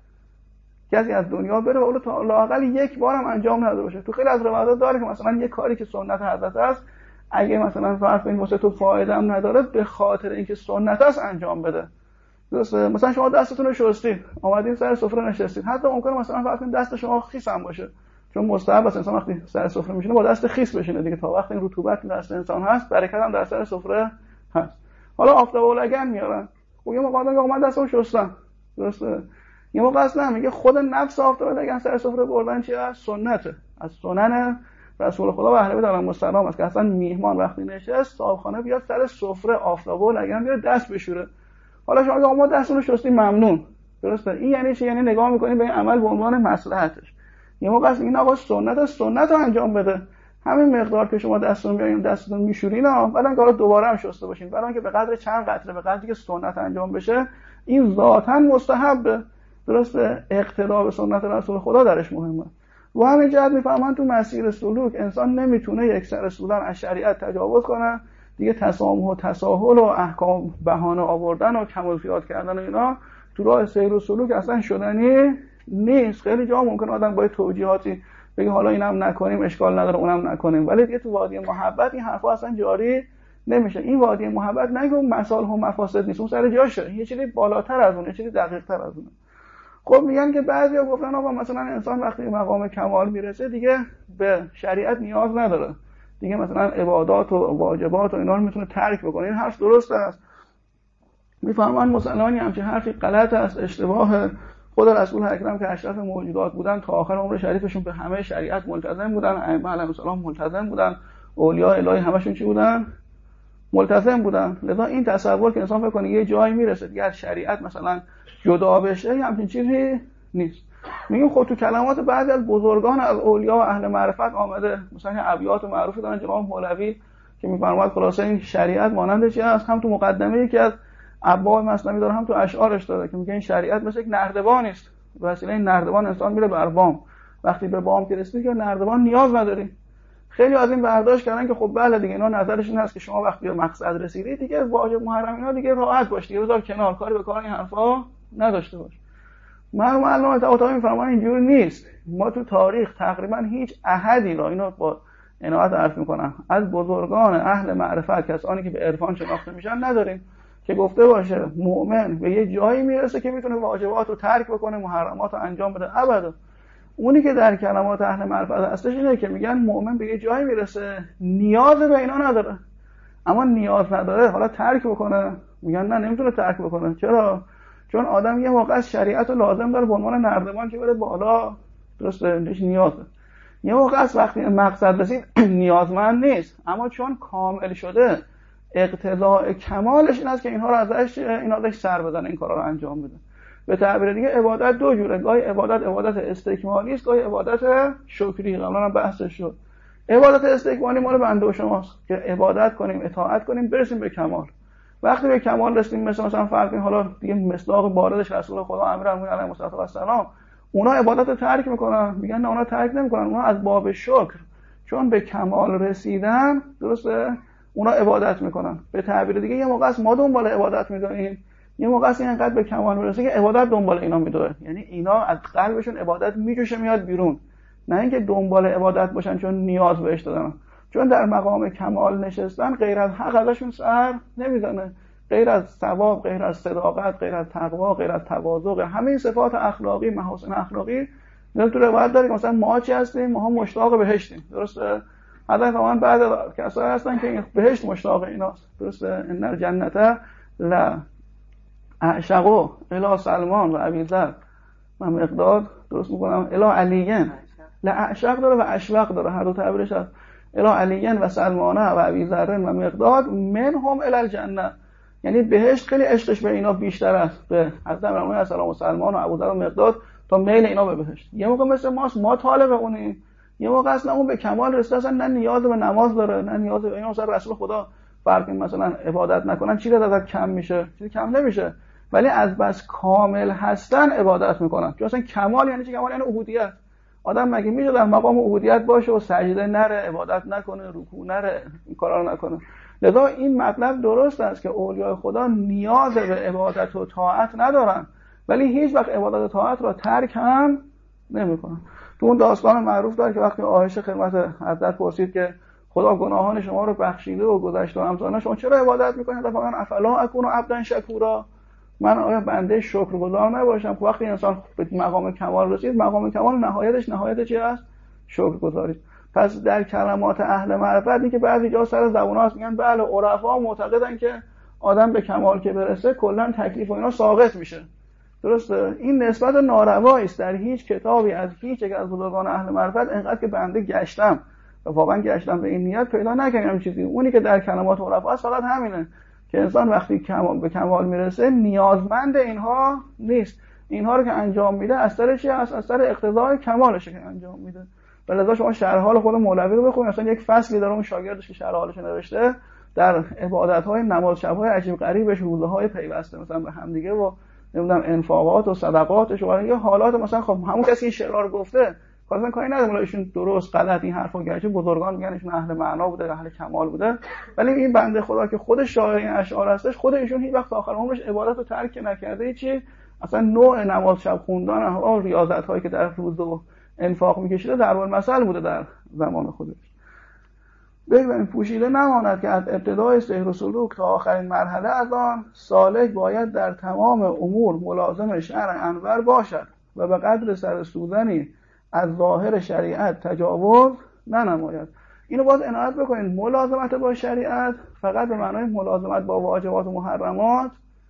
کسی از دنیا بره و اون تا لااقل یک بارم انجام نداده باشه. تو خیلی از روایات داره که مثلا یه کاری که سنت حضرت است اگه مثلا فرض کنید واسه تو فایده هم نداره، به خاطر اینکه سنت است انجام بده. درسته؟ مثلا شما دستتون رو شستید، اومدین سر سفره نشستید، حتی ممکنه مثلا فرض کنید دست شما خیس هم باشه، چون مستحب است انسان وقتی سر سفره میشینه با دست خیس بشینه دیگه، تا وقتی این رطوبت دست انسان هست برکت هم در سر سفره هست. حالا آفتاب و لگن میارن، خب یه موقع آدم من دستم شستم، درسته؟ یه موقع اصلا میگه خود نفس آفتاب و لگن سر سفره بردن چیه؟ سنته، از سنن رسول خدا و اهل بیت علیهم السلام است که اصلا میهمان وقتی نشست صاحبخانه بیاد سر سفره آفتاب و لگن بیاره دست بشوره. حالا شما میگه ما دستون رو شستیم ممنون، درسته؟ این یعنی چی؟ یعنی نگاه میکنیم به این عمل به عنوان مصلحتش. یه موقع است این آقا سنت سنت رو انجام بده، همین مقدار که شما دستتون بیاین دستتون میشورین ها، بعدن کارا دوباره هم شسته باشین، برای اینکه به قدر چند قطره به قدری که سنت انجام بشه این ذاتاً مستحبه، درسته؟ اقتدا به سنت رسول خدا درش مهمه. و همین جهت میفهمن تو مسیر سلوک انسان نمیتونه یک سر سودن از شریعت تجاوز کنه، دیگه تسامح و تساهل و احکام بهانه آوردن و کم الفیات کردن و اینا تو راه سیر و سلوک اصلا شدنی نیست. خیلی جا ممکن آدم با توجیهاتی بگه حالا اینم نکنیم اشکال نداره اونم نکنیم، ولی دیگه تو وادی محبت این حرفا اصلا جاری نمیشه. این وادی محبت نگه اون مصالح و مفاسد نیست، اون سر جاشه، یه چیزی بالاتر از اون، یه چیزی دقیق‌تر از اونه. خب میگن که بعضیا گفتن آقا مثلا انسان وقتی مقام کمال میرسه دیگه به شریعت نیاز نداره، دیگه مثلا عبادات و واجبات و اینا رو میتونه ترک بکنه. این حرف درست است. میفهمن مسلمانی همچین حرفی غلط است، اشتباه. خود رسول اکرم که اشرف موجودات بودن تا آخر عمر شریفشون به همه شریعت ملتزم بودن، ائمه علیهم السلام ملتزم بودن، اولیاء الهی همشون چی بودن؟ ملتزم بودن. لذا این تصور که انسان فکر کنه یه جایی میرسه دیگه از شریعت مثلا جدا بشه، همچین چیزی نیست. میگیم خود تو کلمات بعضی از بزرگان از اولیا و اهل معرفت آمده، مثلا ابیات معروفی دارن جناب مولوی که میفرماید خلاصه این شریعت مانند چی است، هم تو مقدمه یکی از ابواب مثنوی داره، هم تو اشعارش داره که میگه این شریعت مثل یک نردبان است، وسیله این نردبان انسان میره بر بام، وقتی به بام که رسیدی که نردبان نیاز نداری. خیلی از این برداشت کردن که خب بله دیگه اینا نظرش این هست که شما وقتی به مقصد رسیدی دیگه واجب محرم اینا دیگه راحت باش دیگه، بذار کنار، کاری به کار این حرفا نداشته باش. مرحوم علامه طباطبایی میفرمایند اینجوری نیست. ما تو تاریخ تقریبا هیچ احدی را، اینو با عنایت عرض میکنم، از بزرگان اهل معرفت، کسانی که به عرفان شناخته میشن، نداریم که گفته باشه مؤمن به یه جایی میرسه که میتونه واجبات رو ترک بکنه، محرمات رو انجام بده. ابدا. اونی که در کلمات اهل معرفت هستش اینه که میگن مؤمن به یه جایی میرسه نیاز به اینا نداره، اما نیاز نداره حالا ترک بکنه، میگن نه نمیتونه ترک بکنه. چرا؟ چون آدم یه موقع از شریعت رو لازم داره به عنوان نردبان که بره بالا، درسته، بهش نیازه. یه موقع از وقتی مقصد رسید نیازمند نیست، اما چون کامل شده اقتضاء کمالش این است که اینها رو ازش اینا ازش سر بزنه، این کارا رو انجام بده. به تعبیر دیگه عبادت دو جوره، گاهی عبادت عبادت استکمالی است، گاهی عبادت شکری. قبلا هم بحثش شد. عبادت استکمالی مال بنده و شماست که عبادت کنیم، اطاعت کنیم، برسیم به کمال. وقتی به کمال رسیدیم، مثلا مثلا فرض کنیم حالا دیگه مصداق باردش رسول خدا امیرالمومنین علیه السلام، اونا عبادت رو ترک میکنن، میگن نه اونا ترک نمیکنن، اونا از باب شکر چون به کمال رسیدن، درسته، اونا عبادت میکنن. به تعبیر دیگه یه موقع است ما دنبال عبادت میدونیم، یه موقع است اینقدر به کمال میرسه که عبادت دنبال اینا میدوه، یعنی اینا از قلبشون عبادت میجوشه میاد بیرون، نه اینکه دنبال عبادت باشن چون نیاز بهش دادن. چون در مقام کمال نشستن غیر از حق ازشون سر نمیزنه، غیر از ثواب، غیر از صداقت، غیر از تقوا، غیر از تواضع، همین صفات اخلاقی، محاسن اخلاقی در تو روایت داره که مثلا ما چی هستیم؟ ما هم مشتاق بهشتیم، درسته؟ حتی واقعا بعد کسایی هستن که بهشت مشتاق ایناست، درسته؟ ان الجنت لا اعشقوا الی سلمان و ابی ذر و مقداد، درست میکنم، الی علیین، لا اعشق داره و اشواق داره، هر دو تعبیرش هست. الی علیین و سلمانه و ابی ذر و مقداد منهم الی الجنه، یعنی بهشت خیلی عشقش به اینا بیشتر است، به حضرت امیرالمومنین علیه السلام و سلمان و ابوذر و مقداد، تا میل اینا به بهشت. یه موقع مثل ماست، ما طالب اونیم، یه موقع اصلا اون به کمال رسیده، اصلا نه نیاز به نماز داره، نه نیاز به اینا. مثلا رسول خدا فرض کنیم مثلا عبادت نکنن چیزی ازش کم میشه؟ چیزی کم نمیشه، ولی از بس کامل هستن عبادت میکنن. چون اصلا کمال یعنی چی؟ کمال یعنی عبودیت. آدم مگه میشه در مقام عبودیت باشه و سجده نره، عبادت نکنه، رکوع نره، این کارا رو نکنه؟ لذا این مطلب درست است که اولیاء خدا نیاز به عبادت و طاعت ندارن، ولی هیچ وقت عبادت و طاعت را ترک هم نمیکنن. تو اون داستان معروف داره که وقتی عایشه خدمت حضرت پرسید که خدا گناهان شما رو بخشیده و گذشته و امثال، شما چرا عبادت میکنید؟ فقط افلا اکون عبدا شکورا، من آیا بنده شکرگزار نباشم؟ خب وقتی انسان به مقام کمال رسید، مقام کمال نهایتش نهایت چی است؟ شکرگزاری. پس در کلمات اهل معرفت این که بعضی جا سر زبون هاست میگن بله عرفا معتقدن که آدم به کمال که برسه کلا تکلیف و اینا ساقط میشه، درسته؟ این نسبت ناروایی است. در هیچ کتابی از هیچ یک از بزرگان اهل معرفت اینقدر که بنده گشتم و واقعا گشتم به این نیت پیدا نکردم چیزی. اونی که در کلمات عرفا است فقط همینه که انسان وقتی کمال به کمال میرسه نیازمند اینها نیست، اینها رو که انجام میده از سر چی است؟ از سر اقتضای کمالشه که انجام میده. ولذا شما شرح حال خود مولوی رو بخونید، مثلا یک فصلی داره اون شاگردش که شرح حالش نوشته در عبادت‌های نماز شب‌های عجیب غریبش، روزه‌های پیوسته مثلا به هم دیگه و نمیدونم انفاقات و صدقاتش و یه حالات، مثلا خب همون کسی این شعرها رو گفته مثلا کاری نداره ایشون درست غلط این حرفا گرچه بزرگان میگن ایشون اهل معنا بوده، اهل کمال بوده، ولی این بنده خدا که خود شاعر این اشعار هستش، خود ایشون هیچ وقت تا آخر عمرش عبادت رو ترک نکرده. چی اصلا نوع نماز شب خوندن و ریاضت هایی که در روز و انفاق میکشیده ضرب المثل بوده در زمان خودش. ببینید پوشیده نماند که از ابتدای سیر و سلوک تا آخرین مرحله از آن سالک باید در تمام امور ملازم شرع انور باشد و به قدر سر سودنی از ظاهر شریعت تجاوز ننماید. اینو باز عنایت بکنید، ملازمت با شریعت فقط به معنای ملازمت با واجبات و محرمات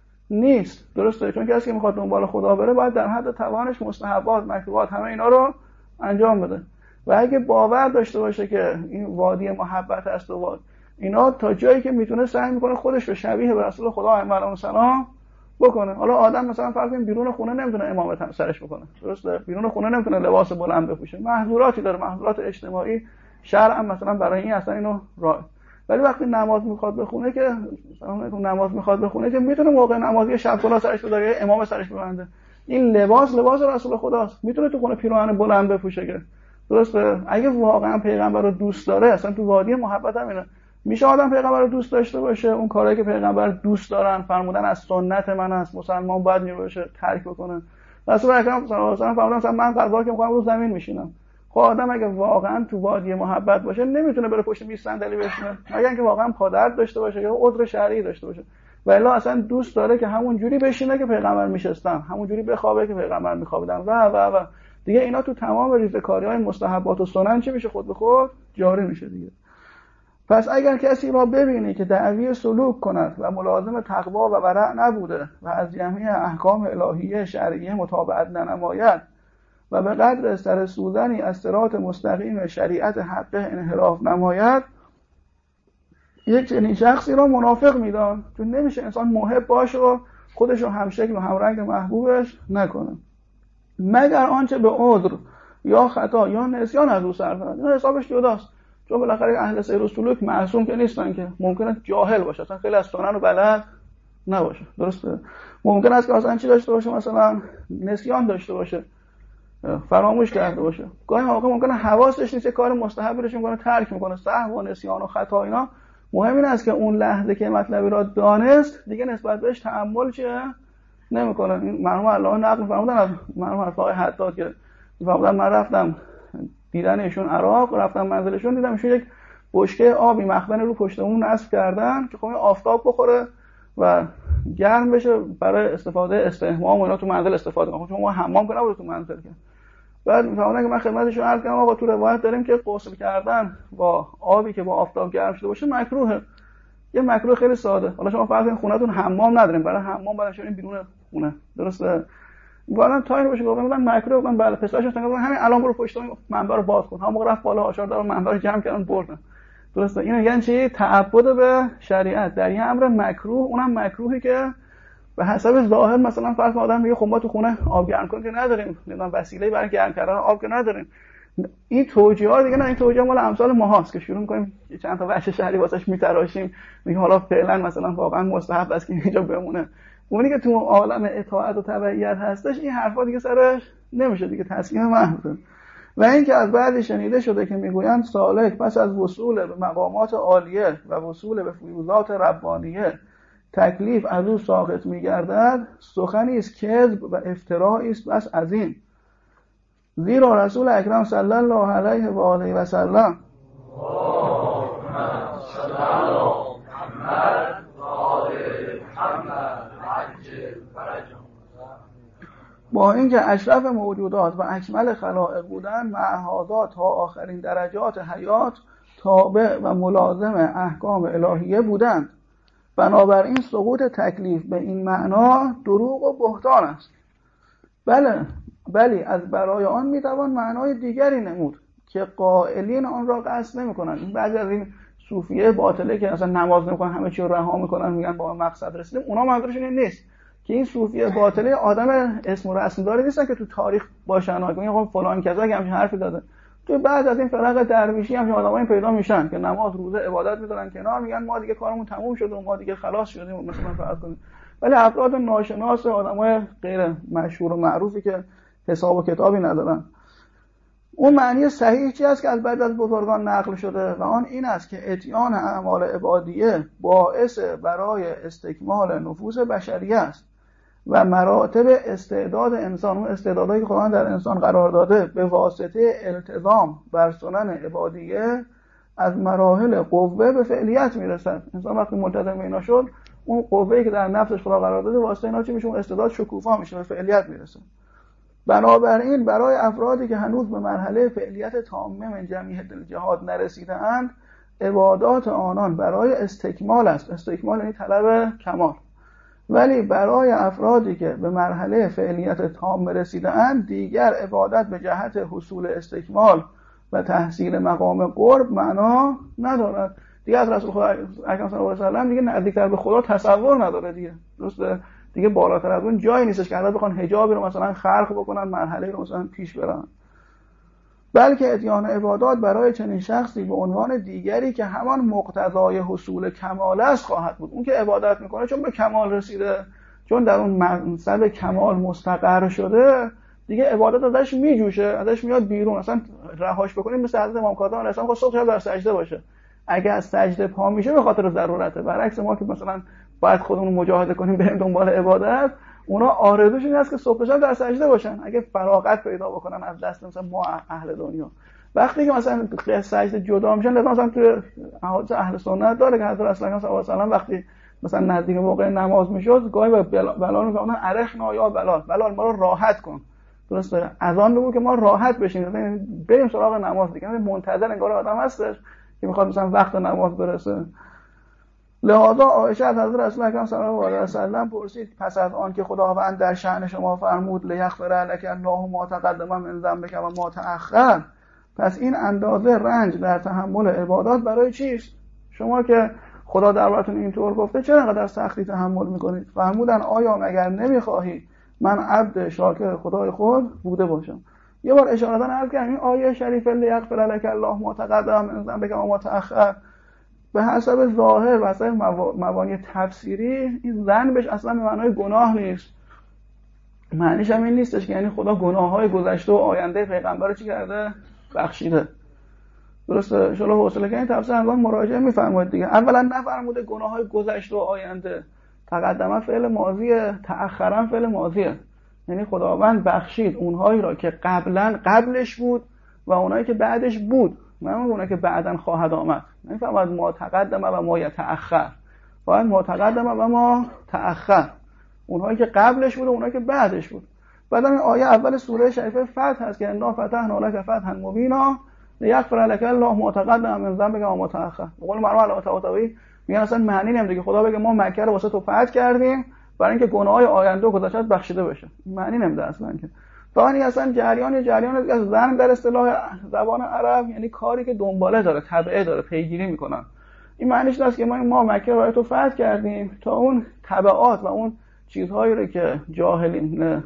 نیست، درسته؟ چون کسی که میخواد دنبال خدا بره باید در حد توانش مستحبات، مکروهات، همه اینا رو انجام بده. و اگه باور داشته باشه که این وادی محبت است و اینا تا جایی که میتونه سعی میکنه خودش رو شبیه به رسول خدا علیه السلام بکنه. حالا آدم مثلا فرض کنیم بیرون خونه نمیتونه امامت سرش بکنه، درسته؟ بیرون خونه نمیتونه لباس بلند بپوشه، محظوراتی داره، محظورات اجتماعی شرعا مثلا برای این اصلا اینو راه. ولی وقتی نماز میخواد بخونه که مثلا نماز میخواد بخونه که میتونه موقع نمازی شب کلا سرش بذاره، امام سرش ببنده. این لباس لباس رسول خداست، میتونه تو خونه پیراهن بلند بپوشه که، درسته؟ اگه واقعا پیغمبر رو دوست داره، اصلا تو وادی محبت هم اینه، میشه آدم پیغمبر رو دوست داشته باشه، اون کارهایی که پیغمبر دوست دارن فرمودن از سنت من است، مسلمان باید می باشه ترک بکنه. رسول اکرم صلی الله علیه و آله فرمودن مثلا من غذا که میخوام رو زمین میشینم. خب آدم اگه واقعا تو وادی محبت باشه نمیتونه بره پشت میز صندلی بشینه، مگر اینکه واقعا پادرد داشته باشه یا عذر شرعی داشته باشه. و الا اصلا دوست داره که همون جوری بشینه که پیغمبر میشستن، همون جوری بخوابه که پیغمبر میخوابیدن و و و دیگه اینا تو تمام ریزکاری‌های مستحبات و سنن چه میشه؟ خود به خود جاری میشه دیگه. پس اگر کسی را ببینی که دعوی سلوک کند و ملازم تقوا و ورع نبوده و از جمعی احکام الهیه شرعیه متابعت ننماید و به قدر سر سوزنی از صراط مستقیم شریعت حقه انحراف نماید، یک چنین شخصی را منافق میدان، چون نمیشه انسان محب باشه و خودش رو همشکل و همرنگ محبوبش نکنه مگر آنچه به عذر یا خطا یا نسیان از او سر کند. این حسابش جداست، چون بالاخره اهل سیر و سلوک معصوم که نیستن، که ممکنه جاهل باشه، اصلا خیلی از سنن رو بلد نباشه، درسته؟ ممکن است که اصلا چی داشته باشه، مثلا نسیان داشته باشه، فراموش کرده باشه. گاهی موقع ممکنه حواسش نیست، کار مستحبی رو میکنه ترک میکنه. سهو و نسیان و خطا اینا مهم این است که اون لحظه که مطلبی را دانست دیگه نسبت بهش تأمل چه نمیکنه. این مرحوم الله نقل فرمودن از مرحوم آقای حداد که فرمودن من رفتم دیدن ایشون عراق، رفتم منزلشون دیدم ایشون یک بشکه آبی مخزن رو پشت اون نصب کردن که خب آفتاب بخوره و گرم بشه برای استفاده استحمام و اینا تو منزل استفاده کنه، چون ما حمام که نبوده تو منزل که. بعد میفهمن که من خدمتشون عرض کردم آقا تو روایت داریم که غسل کردن با آبی که با آفتاب گرم شده باشه مکروهه. یه مکروه خیلی ساده. حالا شما فرض کنید خونه‌تون حمام ندارین، برای حمام باید برین بیرون خونه، درسته؟ والا تایر باشه گفتم من مکروه گفتم بله، پسرش گفتن همین الان برو پشت منبر رو باز کن. هم موقع رفت بالا آشار دار منبر جمع کردن بردن، درسته؟ اینو یعنی چی؟ تعبد به شریعت در یه امر مکروه، اونم مکروهی که به حسب ظاهر مثلا فرض آدم میگه خب ما تو خونه آب گرم کنیم که نداریم، نمیدونم وسیله برای گرم کردن آب که نداریم. این توجیهات دیگه نه، این توجیه مال امثال ماهاست که شروع می‌کنیم چند تا وجه شهری واسش میتراشیم، میگیم حالا فعلا مثلا واقعا مستحب است که اینجا بمونه. اونی که تو عالم اطاعت و تبعیت هستش این حرفا دیگه سرش نمیشه دیگه، تسلیم محض. و این که از بعد شنیده شده که میگویند سالک پس از وصول به مقامات عالیه و وصول به فیوضات ربانیه تکلیف از او ساقط می‌گردد، سخنی است کذب و افترائی است بس عظیم. زیرا رسول اکرم صلی الله علیه و آله و سلم با اینکه اشرف موجودات و اکمل خلائق بودن، معهازا تا آخرین درجات حیات تابع و ملازم احکام الهیه بودند. بنابراین سقوط تکلیف به این معنا دروغ و بهتان است. بله بلی از برای آن میتوان معنای دیگری نمود که قائلین آن را قصد نمی‌کنند. این بعضی از این صوفیه باطله که اصلا نماز نمی‌کنن، همه چی رو رها می‌کنن، میگن با مقصد رسیدیم، اونا منظورشون این نیست که این صوفیه باطله آدم اسم و رسم داره نیستن که تو تاریخ باشن آگه میگن فلان کذا که همین حرفی داده. تو بعد از این فرق درویشی هم آدمایی پیدا میشن که نماز روزه عبادت می‌ذارن کنار، میگن ما دیگه کارمون تموم شده و ما دیگه خلاص شدیم مثلا فرض کنید. ولی افراد ناشناس، آدمای غیر مشهور و معروفی که حساب و کتابی ندارن. اون معنی صحیح چی است که از بعد از بزرگان نقل شده و آن این است که اتیان اعمال عبادیه باعث برای استکمال نفوس بشریه است و مراتب استعداد انسان، اون استعدادهایی که خداوند در انسان قرار داده به واسطه التزام بر سنن عبادیه از مراحل قوه به فعلیت میرسد. انسان وقتی ملتزم اینا شد، اون قوه‌ای که در نفسش خدا قرار داده واسه اینا چی میشه؟ اون استعداد شکوفا میشه، به فعلیت میرسه. بنابراین برای افرادی که هنوز به مرحله فعلیت تامه من جمیع جهاد نرسیده اند، عبادات آنان برای استکمال است. استکمال یعنی طلب کمال. ولی برای افرادی که به مرحله فعلیت تام رسیده اند، دیگر عبادت به جهت حصول استکمال و تحصیل مقام قرب معنا ندارد. دیگه از رسول خدا اکرم صلی الله علیه و سلم دیگه نزدیکتر به خدا تصور نداره دیگه. درسته؟ دیگه بالاتر از اون جایی نیستش که حضرت بخوان حجابی رو مثلا خلق بکنن، مرحله رو مثلا پیش برن. بلکه اتیان عبادات برای چنین شخصی به عنوان دیگری که همان مقتضای حصول کمال است خواهد بود. اون که عبادت میکنه چون به کمال رسیده، چون در اون منصب کمال مستقر شده، دیگه عبادت ازش میجوشه، ازش میاد بیرون. اصلا رهاش بکنیم مثل حضرت امام کاظم علیه السلام، خود صبح شب در سجده باشه. اگه از سجده پا میشه به خاطر ضرورته. برعکس ما که مثلا باید خودمون مجاهده کنیم بریم دنبال عبادت، اونا آرزوش این است که صبح شب در سجده باشن، اگه فراغت پیدا بکنن از دست مثلا ما اهل دنیا. وقتی که مثلا سجده جدا میشن، لازم مثلا تو احادیث اهل سنت داره که حضرت رسول الله صلی الله علیه و آله وقتی مثلا نزدیک موقع نماز میشد، گاهی به بلال میگفتن ارخنا یا بلال، بلال ما رو راحت کن. درسته؟ اذان بگو که ما راحت بشیم، بریم سراغ نماز دیگه. منتظر انگار آدم هستش که میخواد مثلا وقت نماز برسه. لذا عایشه از حضرت رسول الله صلی الله علیه و سلم پرسید پس از آن که خداوند در شأن شما فرمود لیغفر لک الله ما تقدم من ذنبک و ما تأخر، پس این اندازه رنج در تحمل عبادات برای چیست؟ شما که خدا دربارتون اینطور گفته چرا انقدر سختی تحمل میکنید؟ فرمودن آیا مگر نمیخواهی من عبد شاکر خدای خود بوده باشم؟ یه بار اشاره دادن عرض کردم این آیه شریفه لیغفر لک الله ما تقدم من ذنبک و ما تأخر به حسب ظاهر و حسب مبانی تفسیری این ذنبش اصلا به معنای گناه نیست. معنیش هم این نیستش که یعنی خدا گناه‌های گذشته و آینده پیغمبر رو چی کرده؟ بخشیده. درسته؟ شلو حوصله کنید تفسیر انوان مراجعه میفرمایید دیگه. اولا نفرموده گناه‌های گذشته و آینده، تقدم فعل ماضیه، تأخرا فعل ماضیه. یعنی خداوند بخشید اونهایی را که قبلا قبلش بود و اونایی که بعدش بود، نه اونایی که بعداً خواهد آمد. نمی‌فهمید ما تقدم و ما یتأخر، باید ما تقدم و ما تأخر، اونهایی که قبلش بود و اونایی که بعدش بود. بعد این آیه اول سوره شریفه فتح هست که انا فتحنا لک فتحا مبینا لیغفر لک الله ما تقدم من ذنبک و ما تأخر. بقول مرحوم علامه طباطبایی میگن اصلا معنی نمیده که خدا بگه ما مکه رو واسه تو فتح کردیم برای اینکه گناه‌های آینده و گذشته بخشیده بشه. معنی نمیده اصلا. که فانی اصلا جریان جریان از ذنب در اصطلاح زبان عرب یعنی کاری که دنباله داره، تبعه داره، پیگیری میکنن. این معنیش نیست که ما ما مکه رو تو فتح کردیم تا اون تبعات و اون چیزهایی رو که جاهلین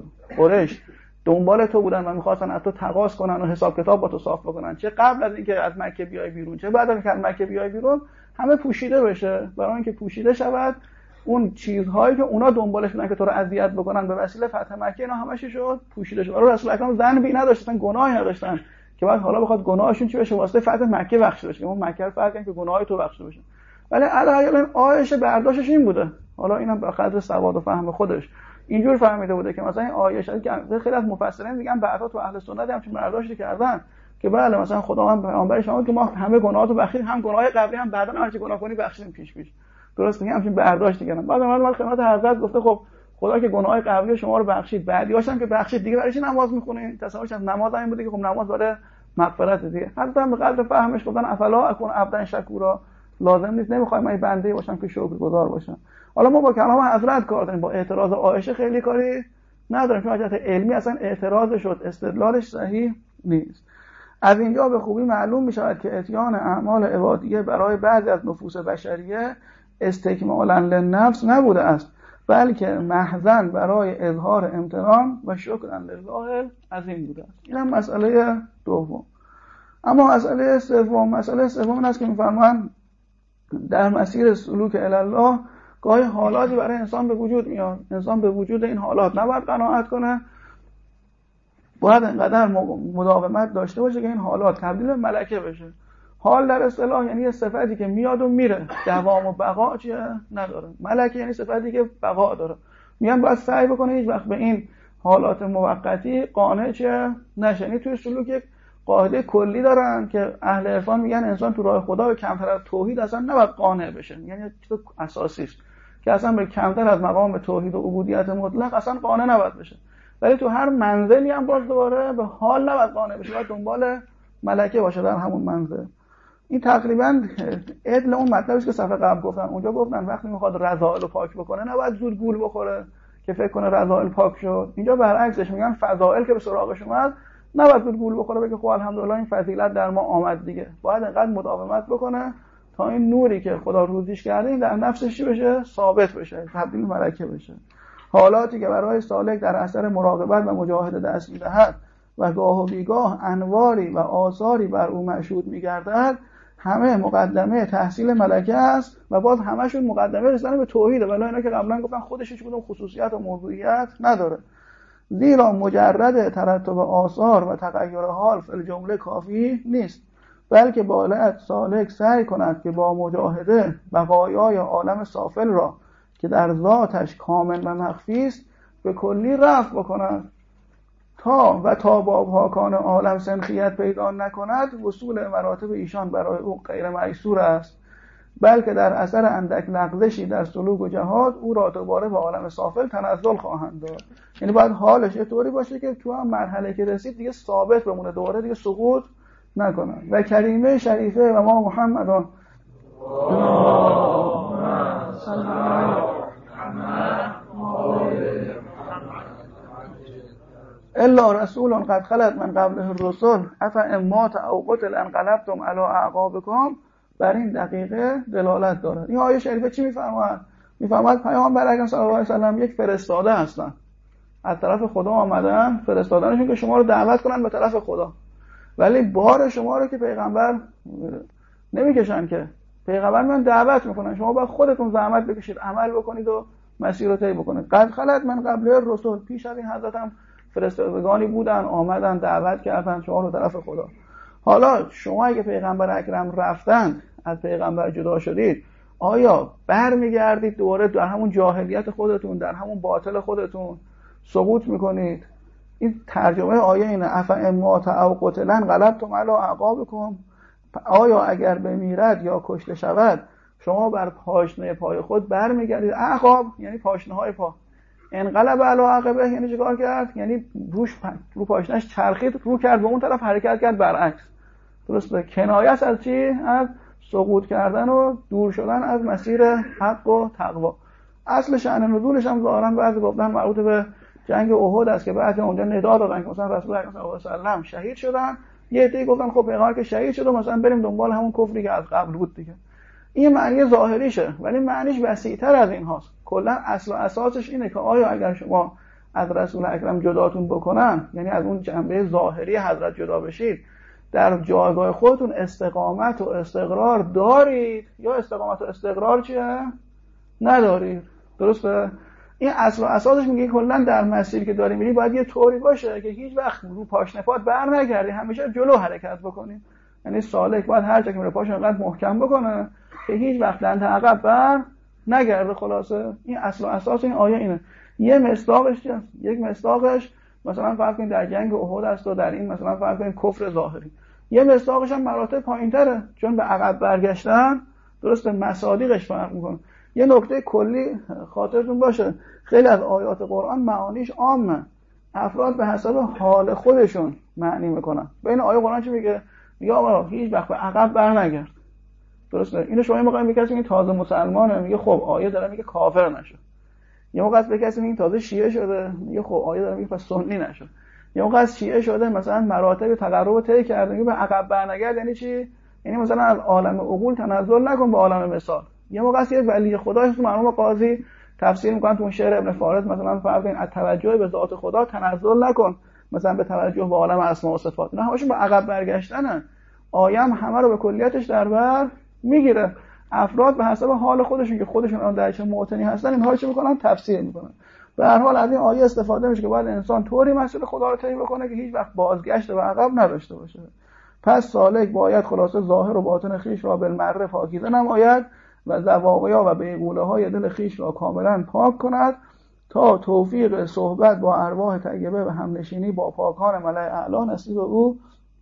قریش دنبال تو بودن و می‌خواستن از تو تقاضا کنن و حساب کتاب با تو صاف بکنن، چه قبل از اینکه از مکه بیای بیرون چه بعد از اینکه از مکه بیای بیرون، همه پوشیده بشه. برای اینکه پوشیده شود اون چیزهایی که اونا دنبالش بودن که تو رو اذیت بکنن به وسیله فتح مکه، اینا همش شد پوشیده شد. برای رسول اکرم ذنبی نداشتن، گناهی نداشتن که بعد حالا بخواد گناهشون چی بشه واسه فتح مکه بخشیده بشه، اون مکه رو فتح کردن که گناهای تو بخشیده بشه. ولی علاوه عایشه برداشتش این بوده، حالا اینم به قدر سواد و فهم خودش اینجور فهمیده بوده که مثلا این آیه شده که خیلی از مفسرین میگن بعدا تو اهل سنت هم چه برداشتی کردن که بله مثلا خداوند پیامبرش فرمود که ما همه گناهاتو بخشیدیم، هم گناه قبلی هم بعدا هر چی گناه کنی بخشیدیم پیش پیش. درست میگم همین برداشتی کردن. بعد من خدمت حضرت گفته خب خدا که گناه قبلی شما رو بخشید، بعدیاش هم که بخشید، دیگه برای چی نماز میخونین؟ تصورش از نماز همین بوده که خب نماز برای مغفرت دیگه. حتی هم به قدر فهمش گفتن افلا اكون عبدا شکورا، لازم نیست نمیخوام من بنده باشم که شکرگزار باشم. حالا ما با کلام حضرت کار داریم، با اعتراض عایشه خیلی کاری نداریم، چون حضرت علمی اصلا اعتراض شد، استدلالش صحیح نیست. از اینجا به خوبی معلوم می شود که اتیان اعمال عبادیه برای بعضی از نفوس بشریه استکمالا للنفس نبوده است، بلکه محضاً برای اظهار امتنان و شکر لله عظیم بوده است. این هم مسئله دوم. اما مسئله سوم، مسئله سوم این است که می‌فرمایند در مسیر سلوک الی الله گاهی حالاتی برای انسان به وجود میاد، انسان به وجود این حالات نباید قناعت کنه، باید انقدر مداومت داشته باشه که این حالات تبدیل به ملکه بشه. حال در اصطلاح یعنی یه صفتی که میاد و میره، دوام و بقا چیه نداره. ملکه یعنی صفتی که بقا داره. میگن باید سعی بکنه هیچ وقت به این حالات موقتی قانع چه نشه. یعنی توی سلوک یک قاعده کلی دارن که اهل عرفان میگن انسان تو راه خدا به کمتر از توحید اصلا نباید قانع بشه. یعنی چیز اساسی است که اصلا به کمتر از مقام توحید و عبودیت مطلق اصلا قانع نباید بشه. ولی تو هر منزلی هم باز دوباره به حال نباید قانع بشه، باید دنبال ملکه باشه در همون منزل. این تقریبا عدل اون مطلبی است که صفحه قبل گفتم. اونجا گفتن وقتی میخواد رذائل رو پاک بکنه نباید زود گول بخوره که فکر کنه رذائل پاک شد. اینجا برعکسش میگن فضائل که به سراغش اومد نباید زود گول بخوره بگه خب الحمدلله این فضیلت در ما آمد دیگه. باید انقدر مداومت بکنه تا این نوری که خدا روزیش کرده این در نفسش چی بشه؟ ثابت بشه، تبدیل ملکه بشه. حالاتی که برای سالک در اثر مراقبت و مجاهده دست می‌دهد و گاه و بیگاه انواری و آثاری بر او مشهود می‌گردد، همه مقدمه تحصیل ملکه است و باز همشون مقدمه رسیدن به توحیده، ولی اینا که قبلا گفتن خودش هیچ کدوم خصوصیت و موضوعیت نداره. زیرا مجرد ترتب آثار و تغییر حال فی الجمله کافی نیست، بلکه باید سالک سعی کند که با مجاهده بقایای عالم سافل را که در ذاتش کامل و مخفی است به کلی رفع بکند تا و تا با پاکان عالم سنخیت پیدا نکند. وصول مراتب ایشان برای او غیر میسور است، بلکه در اثر اندک لغزشی در سلوک و جهاد او را دوباره به عالم سافل تنزل خواهند داد. یعنی باید حالش یه طوری باشه که تو هم مرحله که رسید دیگه ثابت بمونه، دوباره دیگه سقوط نکنه. و کریمه شریفه و ما محمدان الا رسول قد خلت من قبله الرسل افامات او قتل انقلبتم علی اعقابکم، بر این دقیقه دلالت دارد. این آیه شریفه چی میفرماید؟ میفرماید پیامبر اکرم صلی الله علیه و سلم یک فرستاده هستن، از طرف خدا آمدن، فرستادنشون که شما رو دعوت کنن به طرف خدا، ولی بار شما رو که پیغمبر نمیکشن، که پیغمبر میان دعوت میکنن، شما باید خودتون زحمت بکشید، عمل بکنید و مسیر رو طی بکنید. قد خلت من قبله الرسل، پیش از این حضرت هم فرستادگانی بودن، آمدن دعوت کردن شما رو طرف خدا. حالا شما اگه پیغمبر اکرم رفتن، از پیغمبر جدا شدید، آیا برمیگردید دوباره در همون جاهلیت خودتون، در همون باطل خودتون سقوط میکنید؟ این ترجمه آیه اینه، افامات او قتل انقلبتم علی اعقابکم، آیا اگر بمیرد یا کشته شود شما بر پاشنه پای خود برمیگردید؟ اعقاب یعنی پاشنه های پا. انقلب علی عقبه یعنی چیکار کرد؟ یعنی روش رو پاشنهش چرخید، رو کرد به اون طرف، حرکت کرد برعکس. درسته؟ کنایه است از چی؟ از سقوط کردن و دور شدن از مسیر حق و تقوا. اصل شأن نزولش هم ظاهرا بعضی گفتن مربوط به جنگ احد است که بعضی اونجا ندا دادن که مثلا رسول الله صلی الله علیه و سلم شهید شدن، یه عده‌ای گفتن خب پیغمبر که شهید شد مثلا بریم دنبال همون کفری که از قبل بود دیگه. این معنی ظاهریشه، ولی معنیش وسیع‌تر از این هاست. کلا اصل و اساسش اینه که آیا اگر شما از رسول اکرم جداتون بکنن، یعنی از اون جنبه ظاهری حضرت جدا بشید، در جایگاه خودتون استقامت و استقرار دارید یا استقامت و استقرار چیه؟ ندارید. درسته؟ این اصل و اساسش میگه کلا در مسیری که داری میری باید یه طوری باشه که هیچ وقت رو پاشنه پات بر نگردی، همیشه جلو حرکت بکنی. یعنی سالک باید هر جا که میره پاشو انقدر محکم بکنه که هیچ وقت لنت عقب بر نگرده. خلاصه این اصل و اساس این آیه اینه. یه مصداقش چیه؟ یک مصداقش مثلا فرض کنید در جنگ احد است و در این مثلا فرض کنید کفر ظاهری. یه مصداقش هم مراتب پایین‌تره، چون به عقب برگشتن درسته مصادیقش فرق میکنه. یه نکته کلی خاطرتون باشه، خیلی از آیات قرآن معانیش عامه، افراد به حسب حال خودشون معنی میکنن. بین آیه قرآن چی میگه؟ یا آقا هیچ وقت به عقب برنگرد. درسته؟ اینو شما موقعی میگه که تازه مسلمانه، میگه خب آیه داره میگه کافر نشه. یه موقع از بکسی میگه تازه شیعه شده، میگه خب آیه داره میگه پس سنی نشه. یه موقع از شیعه شده مثلا مراتب تقرب طی کرده، میگه به عقب برنگرد. یعنی چی؟ یعنی مثلا از عالم عقول تنزل نکن به عالم مثال. یه موقع است یه ولی خدا تو مرحوم قاضی تفسیر میکنن تو اون شعر ابن فارض مثلا فرض این توجه به ذات خدا تنزل نکن مثلا به توجه به عالم اسماء و صفات، نه همشون به عقب برگشتنن. آیه هم همه رو به کلیتش در بر میگیره. افراد به حسب حال خودشون که خودشون اون در چه موطنی هستن اینها چه میکنن؟ تفسیر میکنن. به هر حال از این آیه استفاده میشه که باید انسان طوری مسئله خدا رو طی بکنه که هیچ وقت بازگشت به عقب نداشته باشه. پس سالک باید خلاصه ظاهر و باطن خیش را بالمره پاکیزه نماید و زواقیا و بیغوله های دل خیش را کاملا پاک کند تا توفیق صحبت با ارواح طیبه و همنشینی با پاکان ملأ اعلی نصیب او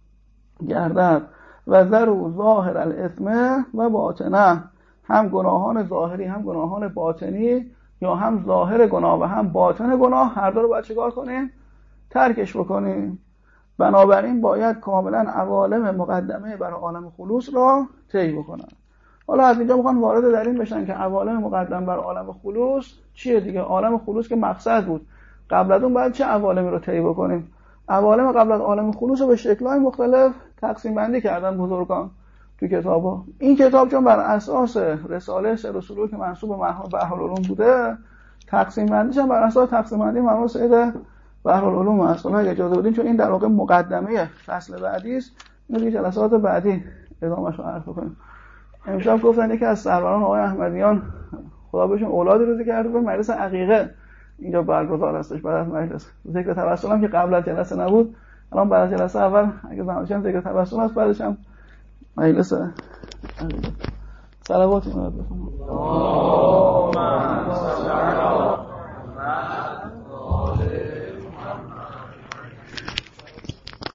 گردد. و ذرو ظاهر الاثم و باطنه، هم گناهان ظاهری هم گناهان باطنی، یا هم ظاهر گناه و هم باطن گناه، هر دو رو باید چیکار کنیم؟ ترکش بکنیم. بنابراین باید کاملا عوالم مقدمه برای عالم خلوص را طی بکنن. حالا از اینجا میخوان وارد در این بشن که عوالم مقدم بر عالم خلوص چیه دیگه؟ عالم خلوص که مقصد بود، قبل از اون باید چه عوالمی رو طی بکنیم؟ عوالم قبل از عالم خلوص رو به شکل‌های مختلف تقسیم بندی کردن بزرگان. تو کتابا. این کتاب چون بر اساس رساله سر و سلوک که منسوب به مرحوم بحرالعلوم بوده، تقسیم بندیش هم بر اساس تقسیم بندی مرحوم سید بحرالعلوم است. اگه اجازه بدین چون این در واقع مقدمه فصل بعدی است، اینو دیگه جلسات بعدی ادامهش رو عرض کنیم. امشب گفتن یکی از سروران آقای احمدیان خدا بهشون اولادی روزی کرده بود، مجلس عقیقه اینجا برگزار هستش بعد از مجلس. ذکر توسل هم که قبل از جلسه نبود، الان بعد از جلسه اول اگه زمانشم ذکر توسل هست، بعدش هم مجلس عقیقه. صلوات اینا بفرمایید.